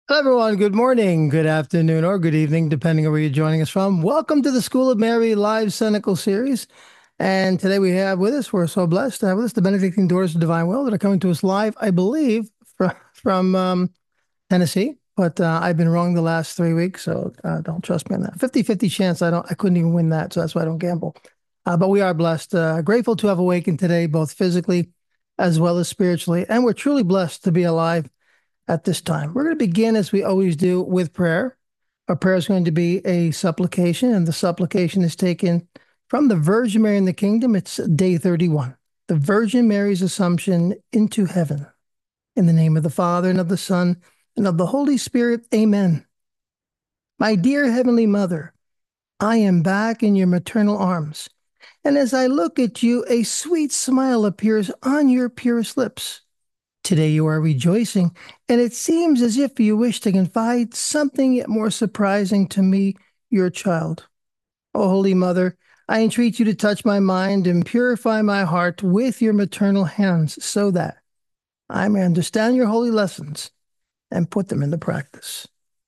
Hello, everyone. Good morning, good afternoon, or good evening, depending on where you're joining us from. Welcome to the School of Mary live Cynical series. And today we have with us, we're so blessed to have with us the Benedictine Daughters of Divine Will that are coming to us live, I believe, from Tennessee. But I've been wrong the last 3 weeks, so don't trust me on that. 50-50 chance I couldn't even win that, so that's why I don't gamble. But we are blessed, grateful to have awakened today, both physically as well as spiritually. And we're truly blessed to be alive at this time. We're going to begin, as we always do, with prayer. Our prayer is going to be a supplication, and the supplication is taken from the Virgin Mary in the Kingdom. It's day 31. The Virgin Mary's Assumption into heaven. In the name of the Father, and of the Son, and of the Holy Spirit. Amen. My dear Heavenly Mother, I am back in your maternal arms. And as I look at you, a sweet smile appears on your purest lips. Today you are rejoicing, and it seems as if you wish to confide something yet more surprising to me, your child. O Holy Mother, I entreat you to touch my mind and purify my heart with your maternal hands so that I may understand your holy lessons and put them into practice.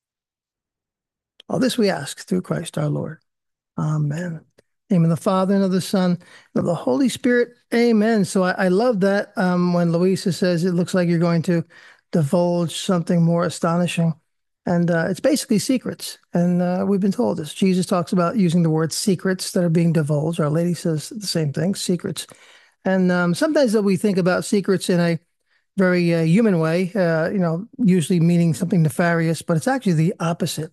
All this we ask through Christ our Lord. Amen. In the name of the Father, and of the Son, and of the Holy Spirit. Amen. So I love that when Louisa says it looks like you're going to divulge something more astonishing. And it's basically secrets. And we've been told this. Jesus talks about using the word secrets that are being divulged. Our Lady says the same thing, secrets. And sometimes that we think about secrets in a very human way, usually meaning something nefarious, but it's actually the opposite.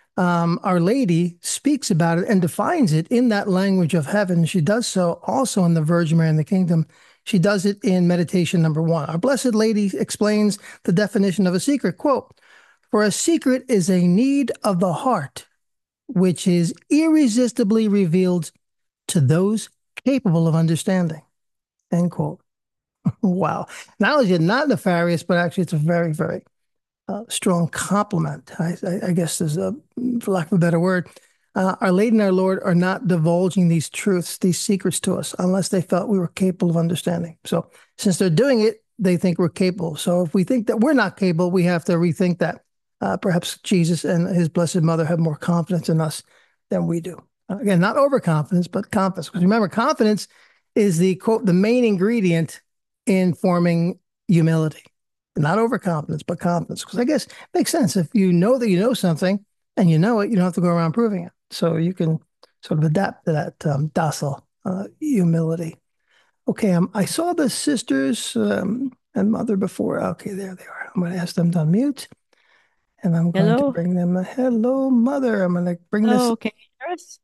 Our Lady speaks about it and defines it in that language of heaven. She does so also in the Virgin Mary in the Kingdom. She does it in meditation number 1. Our Blessed Lady explains the definition of a secret. Quote, "For a secret is a need of the heart, which is irresistibly revealed to those capable of understanding." End quote. Wow. Not only is it not nefarious, but actually it's a very, very strong compliment. I guess is for lack of a better word. Our Lady and our Lord are not divulging these truths, these secrets to us, unless they felt we were capable of understanding. So since they're doing it, they think we're capable. So if we think that we're not capable, we have to rethink that. Perhaps Jesus and his Blessed Mother have more confidence in us than we do. Again, not overconfidence, but confidence. Because remember, confidence is the quote, the main ingredient in forming humility. Not overconfidence, but confidence. Because I guess it makes sense. If you know that you know something and you know it, you don't have to go around proving it. So you can sort of adapt to that docile humility. Okay, I saw the sisters and mother before. Okay, there they are. I'm going to ask them to unmute, and I'm going to Hello. bring them a hello, mother. I'm going to bring this. Oh, can you hear us?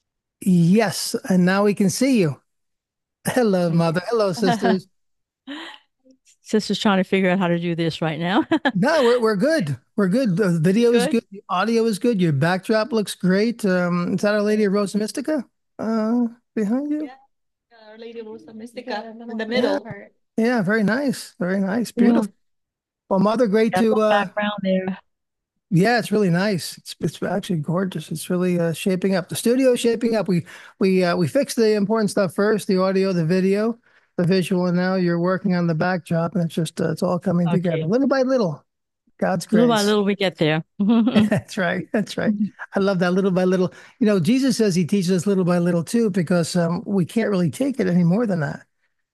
Yes, and now we can see you. Hello, Yeah. mother. Hello, sisters. Sister's trying to figure out how to do this right now. No, we're good. We're good. The video is Good. good. The audio is good. Your backdrop looks great. Is that Our Lady of Rosa Mystica uh, behind you? Yeah, Our Lady of Rosa Mystica in the Yeah, middle. yeah. Very nice. Very nice. Yeah, Beautiful. Well, Mother, great got to. some background there. Yeah, it's really nice. It's actually gorgeous. It's really shaping up. The studio is shaping up. We fixed the important stuff first: the audio, the video, the visual, and now you're working on the backdrop, and it's just it's all coming together Okay. little by little. God's Little by grace. little we get there. That's right. That's right. I love that little by little. Jesus says he teaches us little by little too, because we can't really take it any more than that.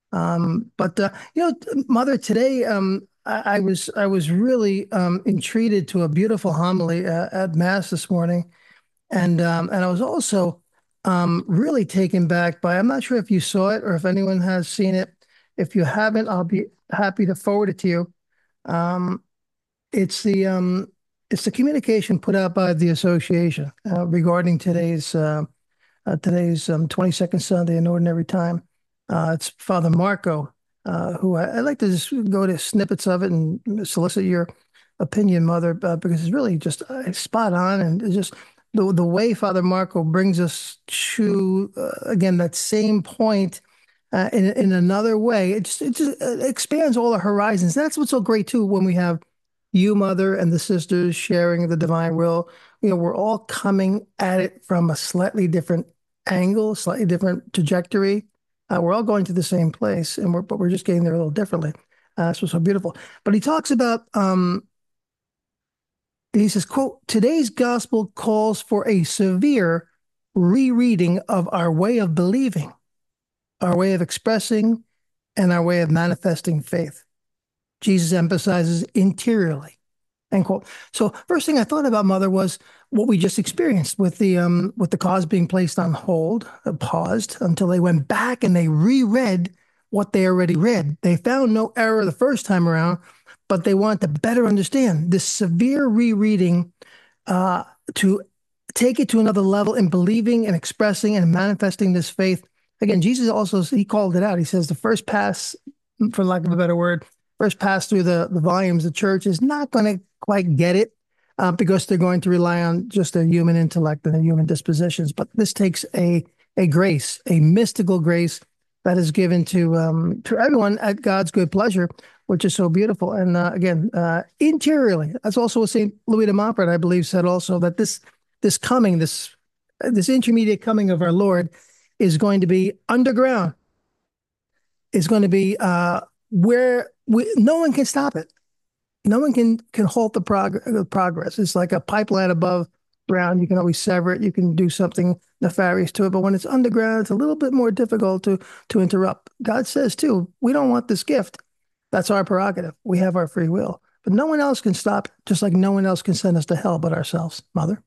But Mother, today I was really entreated to a beautiful homily at Mass this morning, and I was also really taken back by. I'm not sure if you saw it or if anyone has seen it. If you haven't, I'll be happy to forward it to you. Um, it's the um, it's the communication put out by the association regarding today's 22nd Sunday in Ordinary Time. It's Father Marco, who I like to just go to snippets of it and solicit your opinion, Mother, because it's really just spot on, and it's just the way Father Marco brings us to again that same point in another way. It just expands all the horizons. That's what's so great too when we have you, Mother, and the sisters sharing the divine will. We're all coming at it from a slightly different angle, slightly different trajectory. We're all going to the same place, but we're just getting there a little differently. That's what's so beautiful. But he talks about, he says, quote, today's gospel calls for a severe rereading of our way of believing, our way of expressing, and our way of manifesting faith. Jesus emphasizes interiorly. End quote. So first thing I thought about, Mother, was what we just experienced with the cause being placed on hold, paused until they went back and they reread what they already read. They found no error the first time around, but they want to better understand this severe rereading uh, to take it to another level in believing and expressing and manifesting this faith. Again, Jesus also he called it out. He says the first pass, for lack of a better word, first pass through the volumes, the church is not going to quite get it because they're going to rely on just their human intellect and their human dispositions. But this takes a grace, a mystical grace that is given to everyone at God's good pleasure, which is so beautiful. And again, interiorly, that's also what Saint Louis de Montfort, I believe, said also that this intermediate coming of our Lord is going to be underground. Is going to be where no one can stop it. No one can halt the progress. It's like a pipeline above ground. You can always sever it. You can do something nefarious to it. But when it's underground, it's a little bit more difficult to interrupt. God says too, we don't want this gift. That's our prerogative. We have our free will. But no one else can stop it, just like no one else can send us to hell but ourselves, Mother.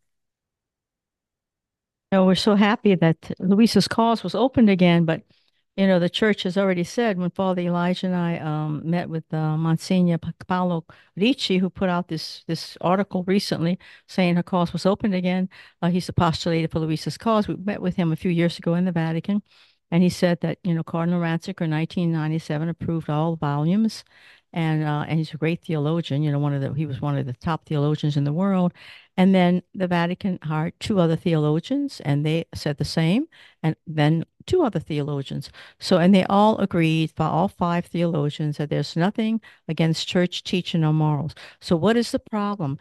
We're so happy that Luisa's cause was opened again, but the church has already said when Father Elijah and I met with Monsignor Paolo Ricci, who put out this article recently saying her cause was opened again. He's the postulator for Luisa's cause. We met with him a few years ago in the Vatican, and he said that Cardinal Ratzinger in 1997 approved all volumes, and he's a great theologian. He was one of the top theologians in the world. And then the Vatican hired two other theologians, and they said the same, and then two other theologians. So, and they all agreed, by all five theologians, that there's nothing against church teaching or morals. So, what is the problem?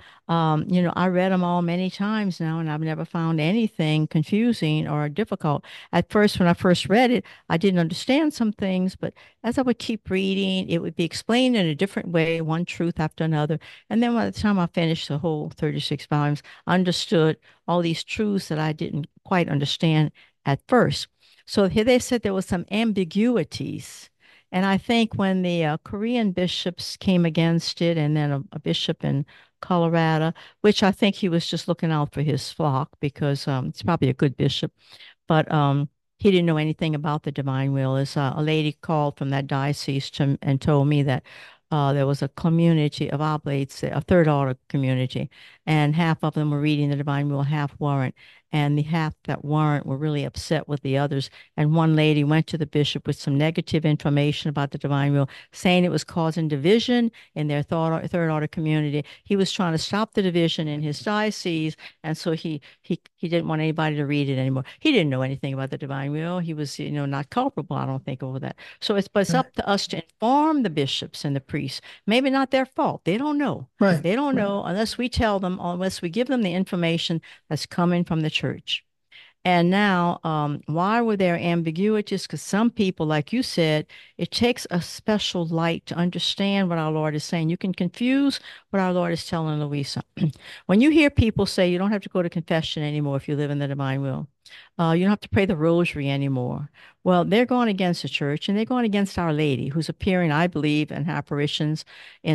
I read them all many times now, and I've never found anything confusing or difficult. At first, when I first read it, I didn't understand some things, but as I would keep reading, it would be explained in a different way, one truth after another. And then by the time I finished the whole 36 volumes, I understood all these truths that I didn't quite understand at first. So here they said there was some ambiguities. And I think when the Korean bishops came against it, and then a bishop in Colorado, which I think he was just looking out for his flock because it's probably a good bishop, but he didn't know anything about the divine will. As a lady called from that diocese and told me that there was a community of oblates, a third order community, and half of them were reading the divine will, half weren't. And the half that weren't were really upset with the others. And one lady went to the bishop with some negative information about the divine will, saying it was causing division in their third order community. He was trying to stop the division in his diocese, and so he didn't want anybody to read it anymore. He didn't know anything about the divine will. He was, not culpable, I don't think, over that. So it's Right. up to us to inform the bishops and the priests. Maybe not their fault. They don't know. Right. They don't Right. know unless we tell them, unless we give them the information that's coming from the church. And now, why were there ambiguities? Because some people, like you said, it takes a special light to understand what our Lord is saying. You can confuse what our Lord is telling Louisa. When you hear people say you don't have to go to confession anymore if you live in the divine will, you don't have to pray the rosary anymore. Well, they're going against the church, and they're going against Our Lady, who's appearing, I believe, in apparitions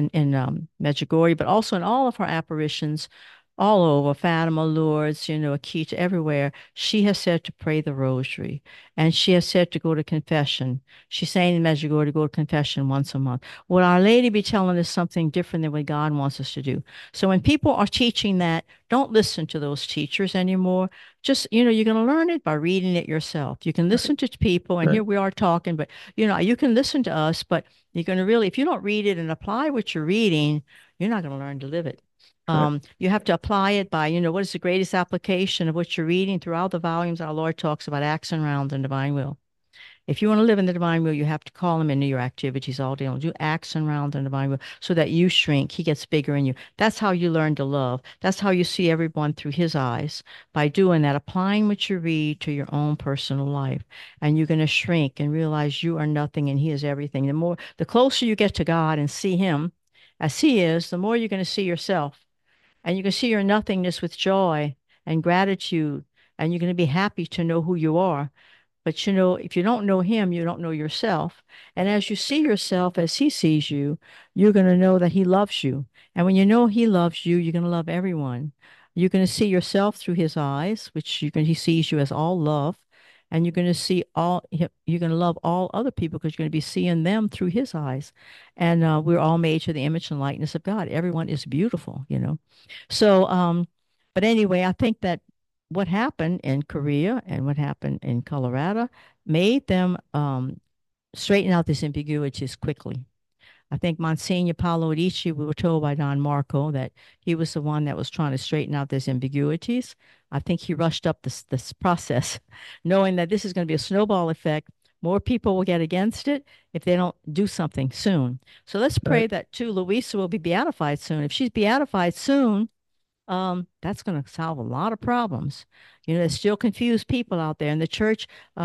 in Medjugorje, but also in all of her apparitions all over, Fatima, Lourdes, Akita, everywhere. She has said to pray the rosary, and she has said to go to confession. She's saying in Medjugorje to go to confession once a month. Would Our Lady be telling us something different than what God wants us to do? So when people are teaching that, don't listen to those teachers anymore. Just, you're going to learn it by reading it yourself. You can Right. listen to people, and Right. here we are talking, but, you can listen to us, but you're going to really, if you don't read it and apply what you're reading, you're not going to learn to live it. Right. You have to apply it by, what is the greatest application of what you're reading throughout the volumes. Our Lord talks about acts and rounds and divine will. If you want to live in the divine will, you have to call him into your activities all day long. Do acts and rounds in the divine will so that you shrink. He gets bigger in you. That's how you learn to love. That's how you see everyone through his eyes, by doing that, applying what you read to your own personal life. And you're going to shrink and realize you are nothing and he is everything. The closer you get to God and see him as he is, the more you're going to see yourself And you can see your nothingness with joy and gratitude, and you're going to be happy to know who you are. But if you don't know him, you don't know yourself. And as you see yourself as he sees you, you're going to know that he loves you. And when you know he loves you, you're going to love everyone. You're going to see yourself through his eyes, he sees you as all love. And you're going to you're going to love all other people because you're going to be seeing them through his eyes. And we're all made to the image and likeness of God. Everyone is beautiful. So, but anyway, I think that what happened in Korea and what happened in Colorado made them straighten out these ambiguities quickly. I think Monsignor Paolo Ricci, we were told by Don Marco that he was the one that was trying to straighten out these ambiguities. I think he rushed up this process, knowing that this is going to be a snowball effect. More people will get against it if they don't do something soon. So let's pray Right. that too. Louisa will be beatified soon. If she's beatified soon, that's going to solve a lot of problems. There's still confused people out there in the church.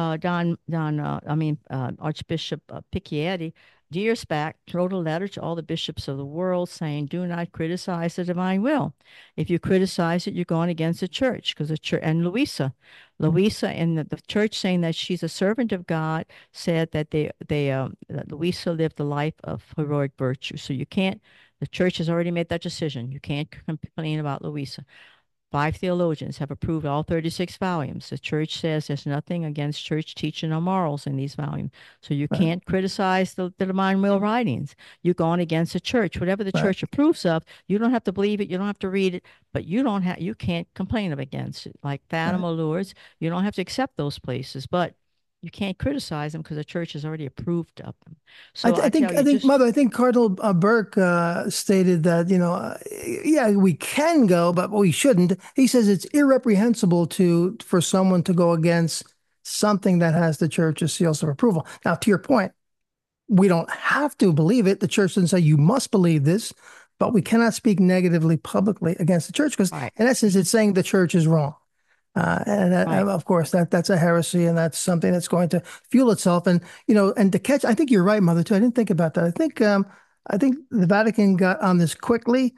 Archbishop Picchietti, years back, wrote a letter to all the bishops of the world saying, "Do not criticize the divine will. If you criticize it, you're going against the church." Because the church and Louisa, and the church saying that she's a servant of God, said that that Louisa lived a life of heroic virtue. So you can't the church has already made that decision. You can't complain about Louisa. Five theologians have approved all 36 volumes. The church says there's nothing against church teaching or morals in these volumes. So you Right. can't criticize the divine will writings. You're going against the church. Whatever the Right. church approves of, you don't have to believe it, you don't have to read it, but you can't complain against it. Like Fatima, Right. Lourdes, you don't have to accept those places, but you can't criticize them because the church has already approved of them. So I tell I you, think, just Mother, I think Cardinal Burke stated that, yeah, we can go, but we shouldn't. He says it's irreprehensible for someone to go against something that has the church's seals of approval. Now, to your point, we don't have to believe it. The church doesn't say you must believe this, but we cannot speak negatively publicly against the church because, right, in essence, it's saying the church is wrong. right. Of course, that's a heresy, and that's something that's going to fuel itself. And and to catch, I think you're right, Mother, too. I didn't think about that. I think the Vatican got on this quickly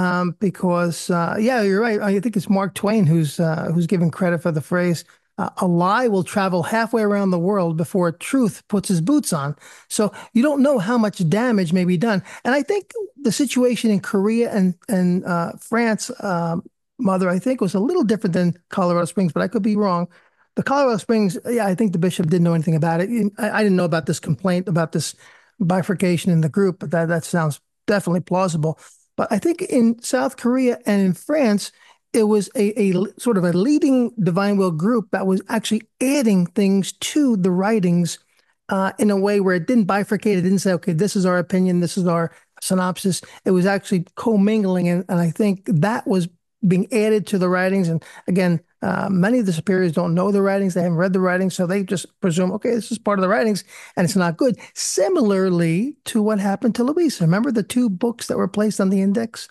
because, yeah, you're right. I think it's Mark Twain who's given credit for the phrase. A lie will travel halfway around the world before truth puts his boots on. So you don't know how much damage may be done. And I think the situation in Korea and France, Mother, I think was a little different than Colorado Springs, but I could be wrong. The Colorado Springs, yeah, I think the bishop didn't know anything about it. I didn't know about this complaint about this bifurcation in the group, but that sounds definitely plausible. But I think in South Korea and in France, it was a sort of a leading divine will group that was actually adding things to the writings in a way where it didn't bifurcate. It didn't say, okay, this is our opinion, this is our synopsis. It was actually commingling, and I think that was being added to the writings. And again, many of the superiors don't know the writings; they haven't read the writings, so they just presume, okay, this is part of the writings, and it's not good. Similarly to what happened to Louisa. Remember the two books that were placed on the index?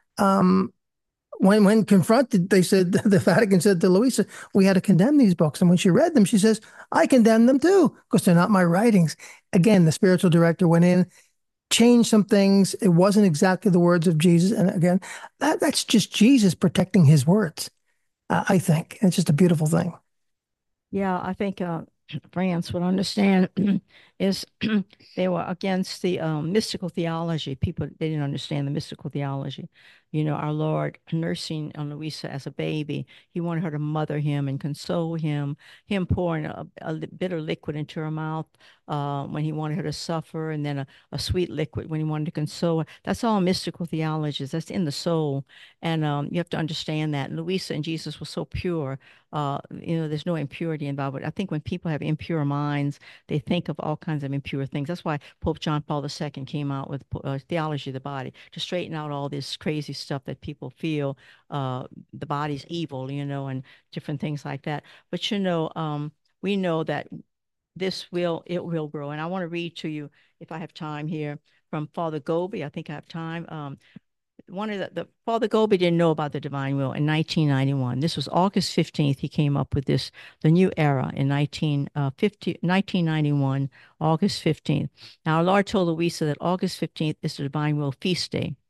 Um, when confronted, they said the Vatican said to Louisa, "We had to condemn these books." And when she read them, she says, "I condemn them too because they're not my writings." Again, the spiritual director went in, changed some things. It wasn't exactly the words of Jesus, and again, that's just Jesus protecting his words. I think it's just a beautiful thing. Yeah, I think France would understand is they were against the mystical theology. People, they didn't understand the mystical theology. Our Lord nursing on Louisa as a baby, he wanted her to mother him and console him pouring a bitter liquid into her mouth when he wanted her to suffer, and then a sweet liquid when he wanted to console her. That's all mystical theologies. That's in the soul. And you have to understand that. Louisa and Jesus were so pure. There's no impurity involved. But I think when people have impure minds, they think of all kinds of impure things. That's why Pope John Paul II came out with Theology of the Body to straighten out all this crazy stuff that people feel the body's evil, and different things like that. But we know that it will grow. And I want to read to you, if I have time here, from Father Gobi. I think I have time. One of the Father Gobi didn't know about the divine will in 1991. This was August 15th. He came up with the new era in 1991, August 15th. Now, our Lord told Louisa that August 15th is the divine will feast day.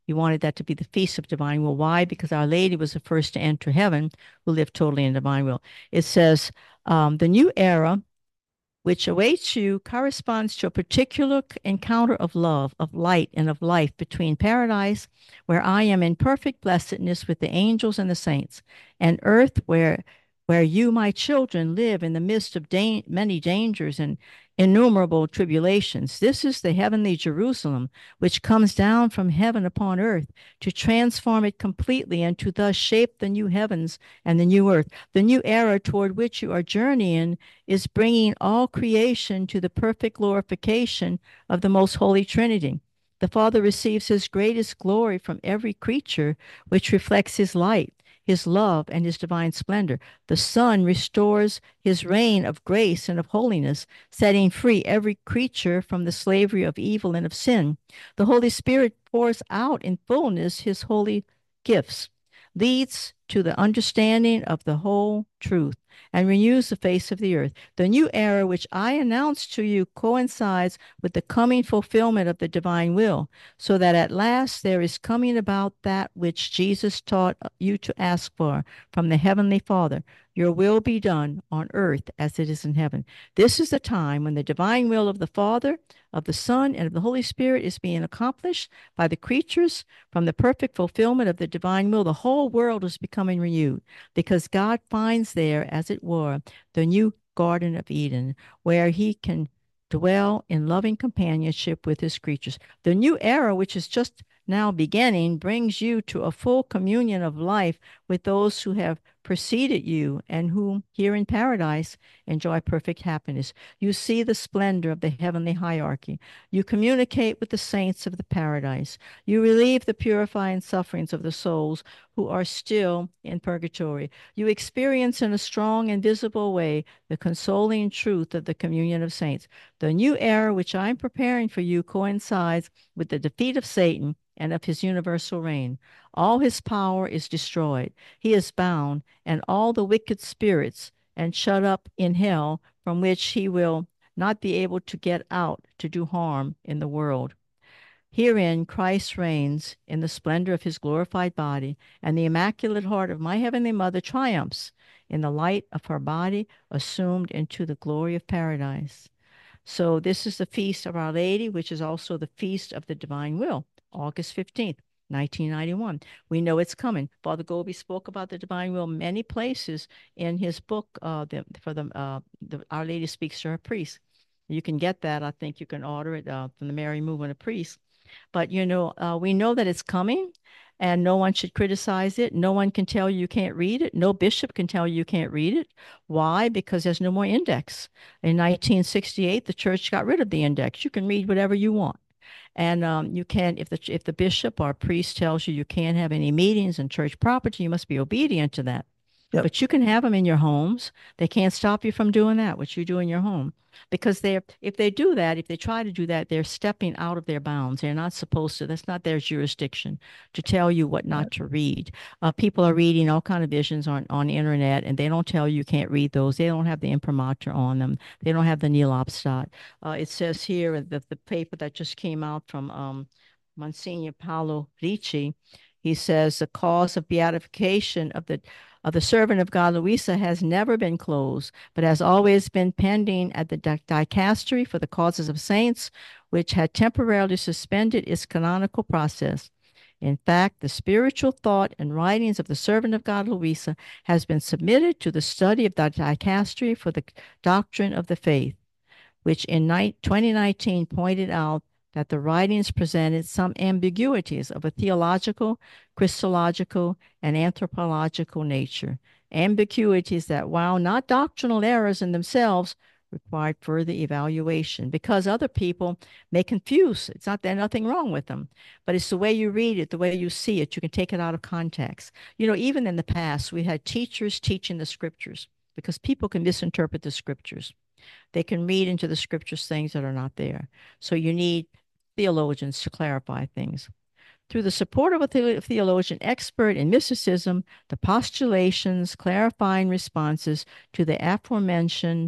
He wanted that to be the Feast of Divine Will. Why? Because Our Lady was the first to enter heaven who lived totally in divine will. It says, the new era which awaits you corresponds to a particular encounter of love, of light, and of life between paradise, where I am in perfect blessedness with the angels and the saints, and earth, where you, my children, live in the midst of many dangers and innumerable tribulations. This is the heavenly Jerusalem, which comes down from heaven upon earth to transform it completely and to thus shape the new heavens and the new earth. The new era toward which you are journeying is bringing all creation to the perfect glorification of the most holy Trinity. The Father receives his greatest glory from every creature, which reflects his light, his love, and his divine splendor. The Son restores his reign of grace and of holiness, setting free every creature from the slavery of evil and of sin. The Holy Spirit pours out in fullness his holy gifts, leads to the understanding of the whole truth, and renews the face of the earth. The new era which I announce to you coincides with the coming fulfillment of the divine will, so that at last there is coming about that which Jesus taught you to ask for from the heavenly Father. Your will be done on earth as it is in heaven. This is the time when the divine will of the Father, of the Son, and of the Holy Spirit is being accomplished by the creatures. From the perfect fulfillment of the divine will, the whole world is becoming renewed, because God finds there, as it were, the new Garden of Eden, where he can dwell in loving companionship with his creatures. The new era, which is just now beginning, brings you to a full communion of life with those who have preceded you and whom here in paradise enjoy perfect happiness. You see the splendor of the heavenly hierarchy. You communicate with the saints of the paradise. You relieve the purifying sufferings of the souls who are still in purgatory. You experience in a strong and visible way the consoling truth of the communion of saints. The new era which I am preparing for you coincides with the defeat of Satan and of his universal reign. All his power is destroyed. He is bound, and all the wicked spirits and shut up in hell, from which he will not be able to get out to do harm in the world. Herein Christ reigns in the splendor of his glorified body, and the Immaculate Heart of my Heavenly Mother triumphs in the light of her body assumed into the glory of paradise. So this is the feast of Our Lady, which is also the feast of the Divine Will, August 15th. 1991. We know it's coming. Father Gobi spoke about the divine will many places in his book, Our Lady Speaks to Her Priests. You can get that. I think you can order it from the Mary Movement of Priests. But we know that it's coming, and no one should criticize it. No one can tell you you can't read it. No bishop can tell you you can't read it. Why? Because there's no more index. In 1968, the church got rid of the index. You can read whatever you want. And you can, if the bishop or priest tells you you can't have any meetings in church property, you must be obedient to that. Yep. But you can have them in your homes. They can't stop you from doing that, what you do in your home. Because if they do that, if they try to do that, they're stepping out of their bounds. They're not supposed to. That's not their jurisdiction to tell you what not to read. People are reading all kind of visions on the internet, and they don't tell you can't read those. They don't have the imprimatur on them. They don't have the Nihil Obstat. It says here that the paper that just came out from Monsignor Paolo Ricci, he says the cause of beatification of the servant of God, Luisa, has never been closed, but has always been pending at the dicastery for the causes of saints, which had temporarily suspended its canonical process. In fact, the spiritual thought and writings of the servant of God, Luisa, has been submitted to the study of the dicastery for the doctrine of the faith, which in 2019 pointed out that the writings presented some ambiguities of a theological, Christological, and anthropological nature. Ambiguities that, while not doctrinal errors in themselves, required further evaluation because other people may confuse. It's not there's nothing wrong with them, but it's the way you read it, the way you see it. You can take it out of context. Even in the past, we had teachers teaching the scriptures because people can misinterpret the scriptures. They can read into the scriptures things that are not there. So you need theologians to clarify things. Through the support of a theologian expert in mysticism, the postulations, clarifying responses to the aforementioned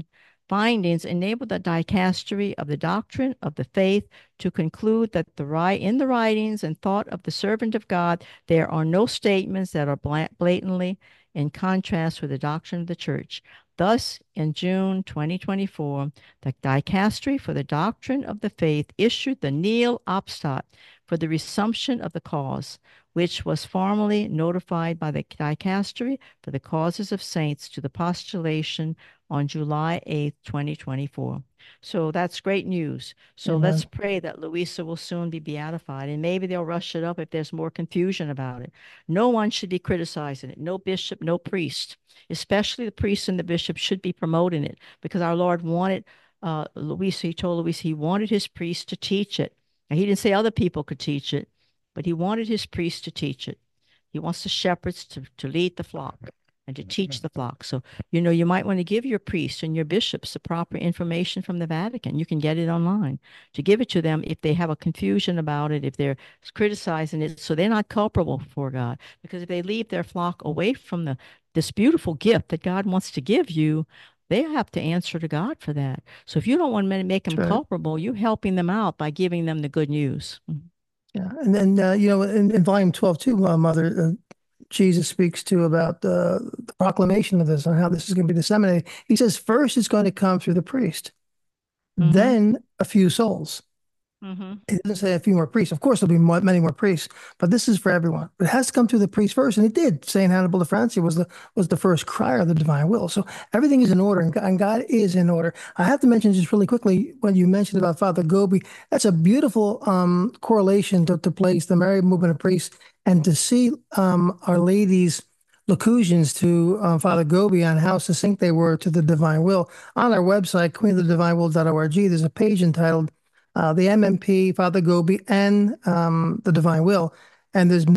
findings enabled the dicastery of the doctrine of the faith to conclude that in the writings and thought of the servant of God, there are no statements that are blatantly in contrast with the doctrine of the church. Thus, in June 2024, the Dicastery for the Doctrine of the Faith issued the Nihil Obstat for the resumption of the cause, which was formally notified by the Dicastery for the Causes of Saints to the postulation on July 8th, 2024. So that's great news. So let's Amen. pray that Louisa will soon be beatified, and maybe they'll rush it up if there's more confusion about it. No one should be criticizing it. No bishop, no priest, especially the priest and the bishop should be promoting it, because our Lord wanted Louisa, he told Louisa he wanted his priest to teach it. And he didn't say other people could teach it, but he wanted his priest to teach it. He wants the shepherds to lead the flock and to teach the flock. So, you might want to give your priests and your bishops the proper information from the Vatican. You can get it online to give it to them if they have a confusion about it, if they're criticizing it, so they're not culpable before God. Because if they leave their flock away from this beautiful gift that God wants to give you, they have to answer to God for that. So if you don't want to make them That's right. culpable, you're helping them out by giving them the good news. Yeah. And then, in volume 12 too, Mother, Jesus speaks to about the proclamation of this and how this is going to be disseminated. He says, first it's going to come through the priest, Mm-hmm. then a few souls. Mm-hmm. It doesn't say a few more priests. Of course, there'll be many more priests, but this is for everyone. But it has to come through the priest first, and it did. Saint Hannibal de Francia was the first crier of the divine will. So everything is in order, and God is in order. I have to mention just really quickly when you mentioned about Father Gobi. That's a beautiful correlation to place the Mary movement of priests and to see Our Lady's locutions to Father Gobi on how succinct they were to the divine will. On our website, queenofthedivinewill.org, there's a page entitled the MMP, Father Gobi, and the Divine Will. And there's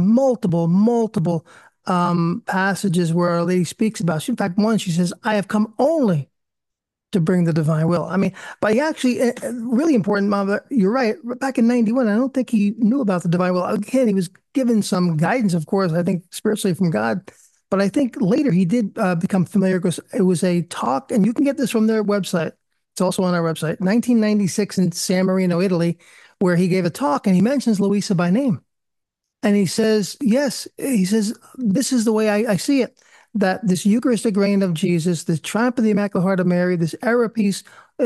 multiple passages where Our Lady speaks about. In fact, one, she says, I have come only to bring the divine will. I mean, but he actually, really important, Mom, you're right. Back in 91, I don't think he knew about the divine will. Again, he was given some guidance, of course, I think spiritually from God. But I think later he did become familiar because it was a talk, and you can get this from their website. It's also on our website, 1996 in San Marino, Italy, where he gave a talk and he mentions Luisa by name. And he says, yes, he says, this is the way I see it, that this Eucharistic reign of Jesus, this triumph of the Immaculate Heart of Mary, this era peace,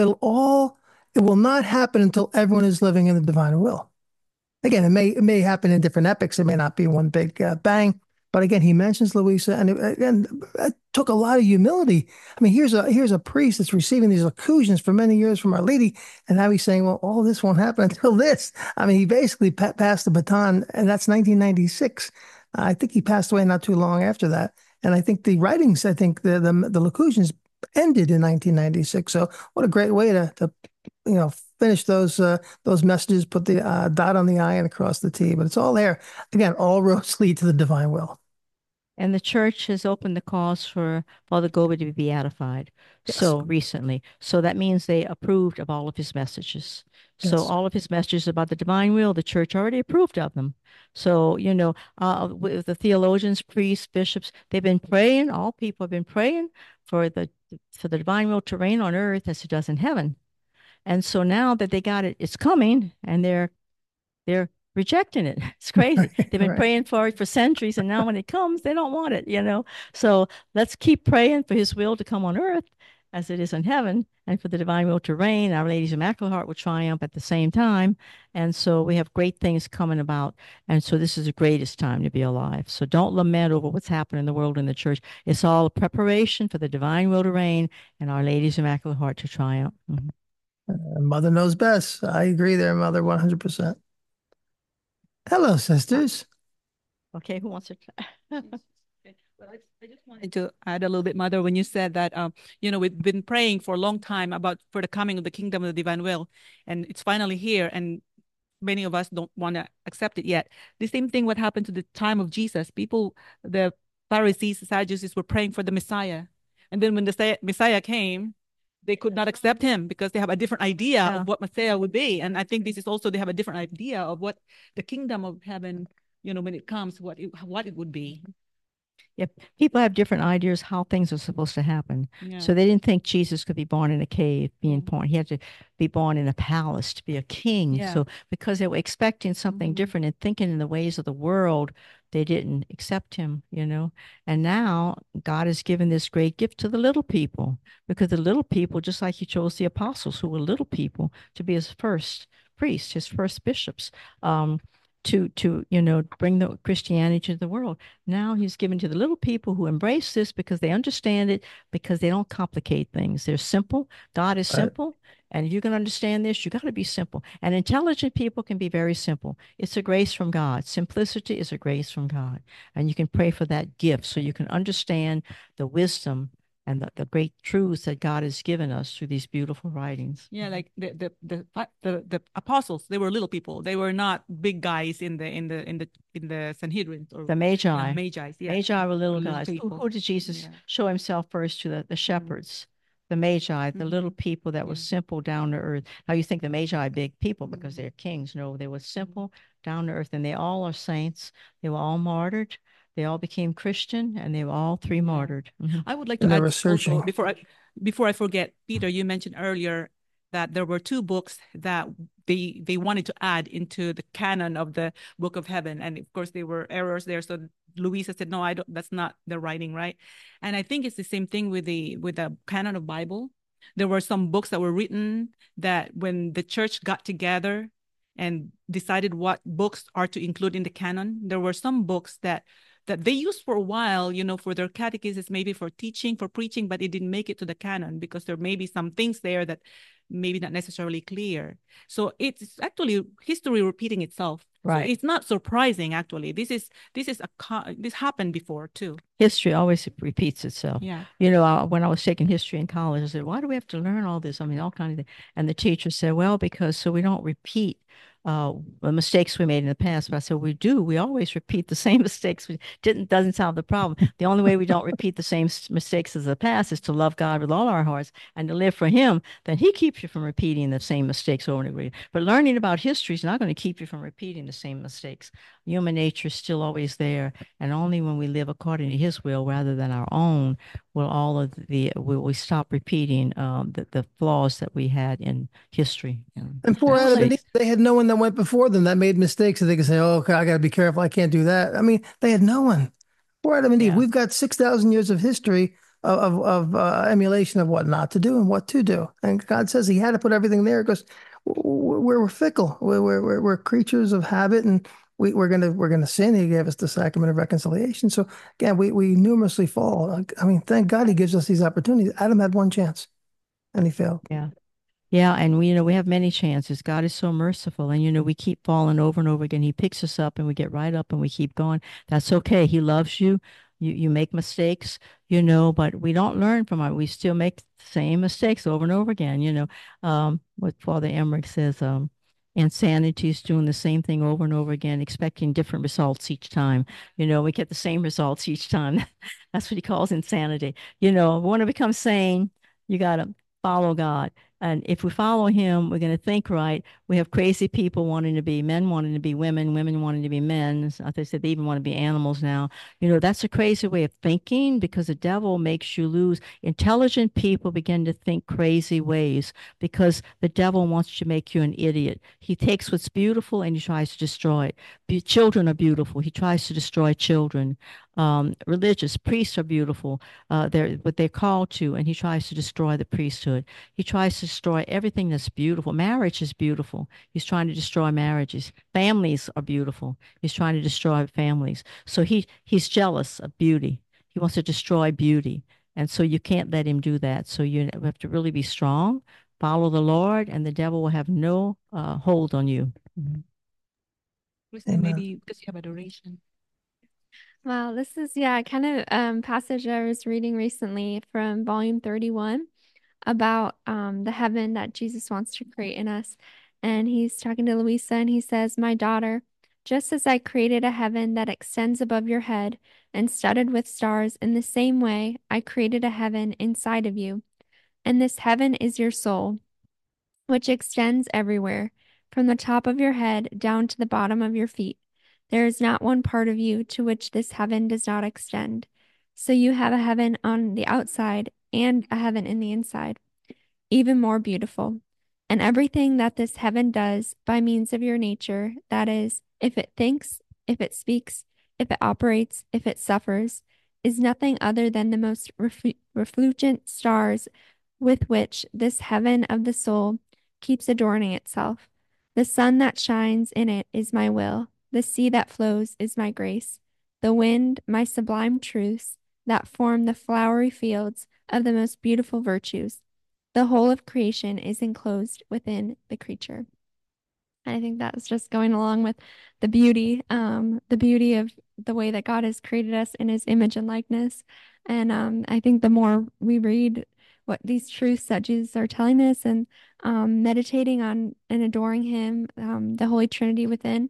it will not happen until everyone is living in the divine will. Again, it may happen in different epochs. It may not be one big bang. But again, he mentions Luisa, and it took a lot of humility. I mean, here's a priest that's receiving these locutions for many years from Our Lady, and now he's saying, "Well, all this won't happen until this." I mean, he basically passed the baton, and that's 1996. I think he passed away not too long after that, and I think the writings, I think the locutions ended in 1996. So, what a great way to finish those messages, put the dot on the I and across the T. But it's all there. Again, all roads lead to the divine will. And the church has opened the cause for Father Gobi to be beatified Yes, so recently. So that means they approved of all of his messages. So yes. all of his messages about the divine will, the church already approved of them. So, with the theologians, priests, bishops, they've been praying, all people have been praying for the divine will to reign on earth as it does in heaven. And so now that they got it, it's coming, and they're rejecting it. It's crazy. They've been Right. praying for it for centuries, and now when it comes, they don't want it. So let's keep praying for his will to come on earth as it is in heaven, and for the divine will to reign. Our Lady's Immaculate Heart will triumph at the same time. And so we have great things coming about. And so this is the greatest time to be alive. So don't lament over what's happening in the world and the church. It's all a preparation for the divine will to reign and Our Lady's Immaculate Heart to triumph. Mhm. Mother knows best. I agree there, Mother, 100%. Hello, sisters. Okay, who wants to try? Okay. Well, I just wanted to add a little bit, Mother, when you said that, we've been praying for a long time about for the coming of the kingdom of the divine will, and it's finally here, and many of us don't want to accept it yet. The same thing what happened to the time of Jesus. People, the Pharisees, the Sadducees were praying for the Messiah, and then when the Messiah came, they could not accept him because they have a different idea Yeah. of what Messiah would be, and I think this is also they have a different idea of what the kingdom of heaven, when it comes, what it would be. Yeah, people have different ideas how things are supposed to happen. Yeah. So they didn't think Jesus could be born in a cave, being Yeah. born. He had to be born in a palace to be a king. Yeah. So because they were expecting something different and thinking in the ways of the world, they didn't accept him, you know. And now God has given this great gift to the little people, because the little people, just like he chose the apostles who were little people to be his first priests, his first bishops, um, to bring the Christianity to the world. Now he's given to the little people who embrace this because they understand it, because they don't complicate things. They're simple. God is Right. simple. And if you can understand this, you got to be simple. And intelligent people can be very simple. It's a grace from God. Simplicity is a grace from God. And you can pray for that gift so you can understand the wisdom and the great truths that God has given us through these beautiful writings. Yeah, like the apostles, they were little people. They were not big guys in the Sanhedrin or The Magi. Magi's. Yeah, Magi were little little guys. Who people. did Jesus Yeah. show himself first to? The shepherds, the Magi, the little people that were Yeah. simple, down to earth. Now you think the Magi big people because they're kings. No, they were simple, down to earth, and they all are saints. They were all martyred. They all became Christian, and they were all three martyred. I would like to And they add were also searching. before I forget, Peter, you mentioned earlier that there were two books that they wanted to add into the canon of the Book of Heaven, and of course there were errors there. So Luisa said, "No, I don't. That's not the writing, right?" And I think it's the same thing with the canon of Bible. There were some books that were written that when the church got together and decided what books are to include in the canon, there were some books that they used for a while, for their catechesis, maybe for teaching, for preaching, but it didn't make it to the canon because there may be some things there that maybe not necessarily clear. So it's actually history repeating itself. Right. So it's not surprising, actually. This happened before too. History always repeats itself. Yeah. When I was taking history in college, I said, "Why do we have to learn all this? I mean, all kinds of things." And the teacher said, "Well, because so we don't repeat the mistakes we made in the past." But I said, "We do. We always repeat the same mistakes. We doesn't solve the problem. The only way we don't repeat the same mistakes as the past is to love God with all our hearts and to live for Him. Then He keeps you from repeating the same mistakes over and over again. But learning about history is not going to keep you from repeating the same mistakes. Human nature is still always there, and only when we live according to His will rather than our own will we stop repeating the flaws that we had in history. And poor Adam and Eve, Mistakes. they had no one that went before them that made mistakes, so they could say, "Oh, okay, I got to be careful. I can't do that." I mean, they had no one. Poor Adam and Eve. Yeah. We've got 6,000 years of history of emulation of what not to do and what to do. And God says He had to put everything there because we're fickle. We're creatures of habit, and we're gonna sin. He gave us the sacrament of reconciliation. So again, we numerously fall. I mean, thank God He gives us these opportunities. Adam had one chance, and he failed. Yeah. Yeah, and we have many chances. God is so merciful, and we keep falling over and over again. He picks us up and we get right up and we keep going. That's okay. He loves you. You make mistakes, but we don't learn from it. We still make the same mistakes over and over again. What Father Emmerich says, insanity is doing the same thing over and over again, expecting different results each time. We get the same results each time. That's what he calls insanity. We want to become sane. You got to follow God. And if we follow him, we're going to think right. We have crazy people wanting to be men, wanting to be women, women wanting to be men. As they said, they even want to be animals now. That's a crazy way of thinking because the devil makes you lose. Intelligent people begin to think crazy ways because the devil wants to make you an idiot. He takes what's beautiful and he tries to destroy it. Children are beautiful. He tries to destroy children. Religious priests are beautiful. They're what they're called to, and he tries to destroy the priesthood. He tries to destroy everything that's beautiful. Marriage is beautiful. He's trying to destroy marriages. Families are beautiful. He's trying to destroy families. So he's jealous of beauty. He wants to destroy beauty. And so you can't let him do that. So you have to really be strong, follow the Lord, and the devil will have no hold on you. Kristen, maybe because you have adoration. Wow, this is kind of passage I was reading recently from volume 31 about the heaven that Jesus wants to create in us. And he's talking to Luisa and he says, "My daughter, just as I created a heaven that extends above your head and studded with stars, in the same way I created a heaven inside of you. And this heaven is your soul, which extends everywhere, from the top of your head down to the bottom of your feet. There is not one part of you to which this heaven does not extend. So you have a heaven on the outside and a heaven in the inside, even more beautiful. And everything that this heaven does by means of your nature, that is, if it thinks, if it speaks, if it operates, if it suffers, is nothing other than the most refulgent stars with which this heaven of the soul keeps adorning itself. The sun that shines in it is my will, the sea that flows is my grace, the wind, my sublime truths that form the flowery fields of the most beautiful virtues. The whole of creation is enclosed within the creature. And I think that's just going along with the beauty of the way that God has created us in his image and likeness. And I think the more we read what these truths that Jesus are telling us and meditating on and adoring him, the Holy Trinity within,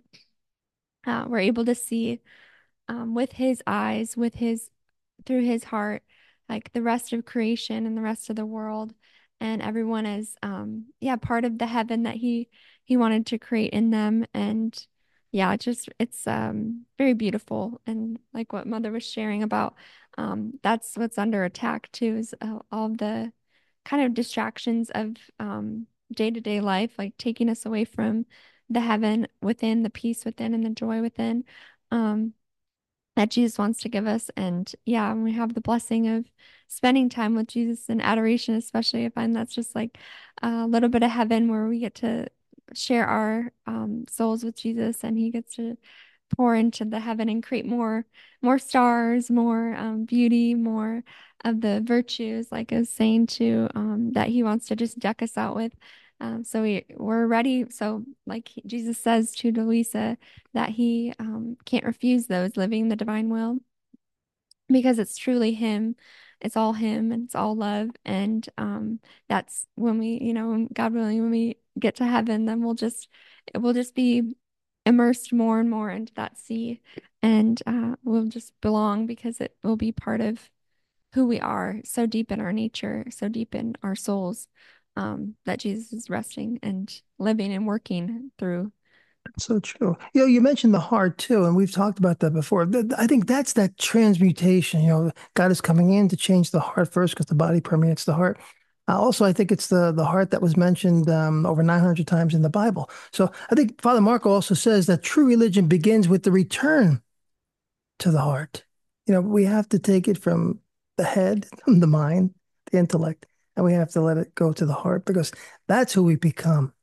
we're able to see with his eyes, through his heart, like the rest of creation and the rest of the world, and everyone is part of the heaven that he wanted to create in them. And yeah, it's very beautiful. And like what Mother was sharing about, that's what's under attack too, is all of the kind of distractions of day-to-day life, like taking us away from the heaven within, the peace within, and the joy within. Um, that Jesus wants to give us. And yeah, we have the blessing of spending time with Jesus in adoration, especially. I find that's just like a little bit of heaven where we get to share our souls with Jesus, and he gets to pour into the heaven and create more stars, more beauty, more of the virtues, like I was saying too, that he wants to just deck us out with. So we're ready. So like Jesus says to Louisa, that he can't refuse those living the divine will, because it's truly him. It's all him and it's all love. And that's when we, God willing, when we get to heaven, then we'll just be immersed more and more into that sea, and we'll just belong, because it will be part of who we are, so deep in our nature, so deep in our souls, that Jesus is resting and living and working through. So true. You mentioned the heart too, and we've talked about that before. I think that's that transmutation. God is coming in to change the heart first, because the body permeates the heart. Also, I think it's the heart that was mentioned over 900 times in the Bible. So I think Father Marco also says that true religion begins with the return to the heart. We have to take it from the head, from the mind, the intellect, and we have to let it go to the heart, because that's who we become.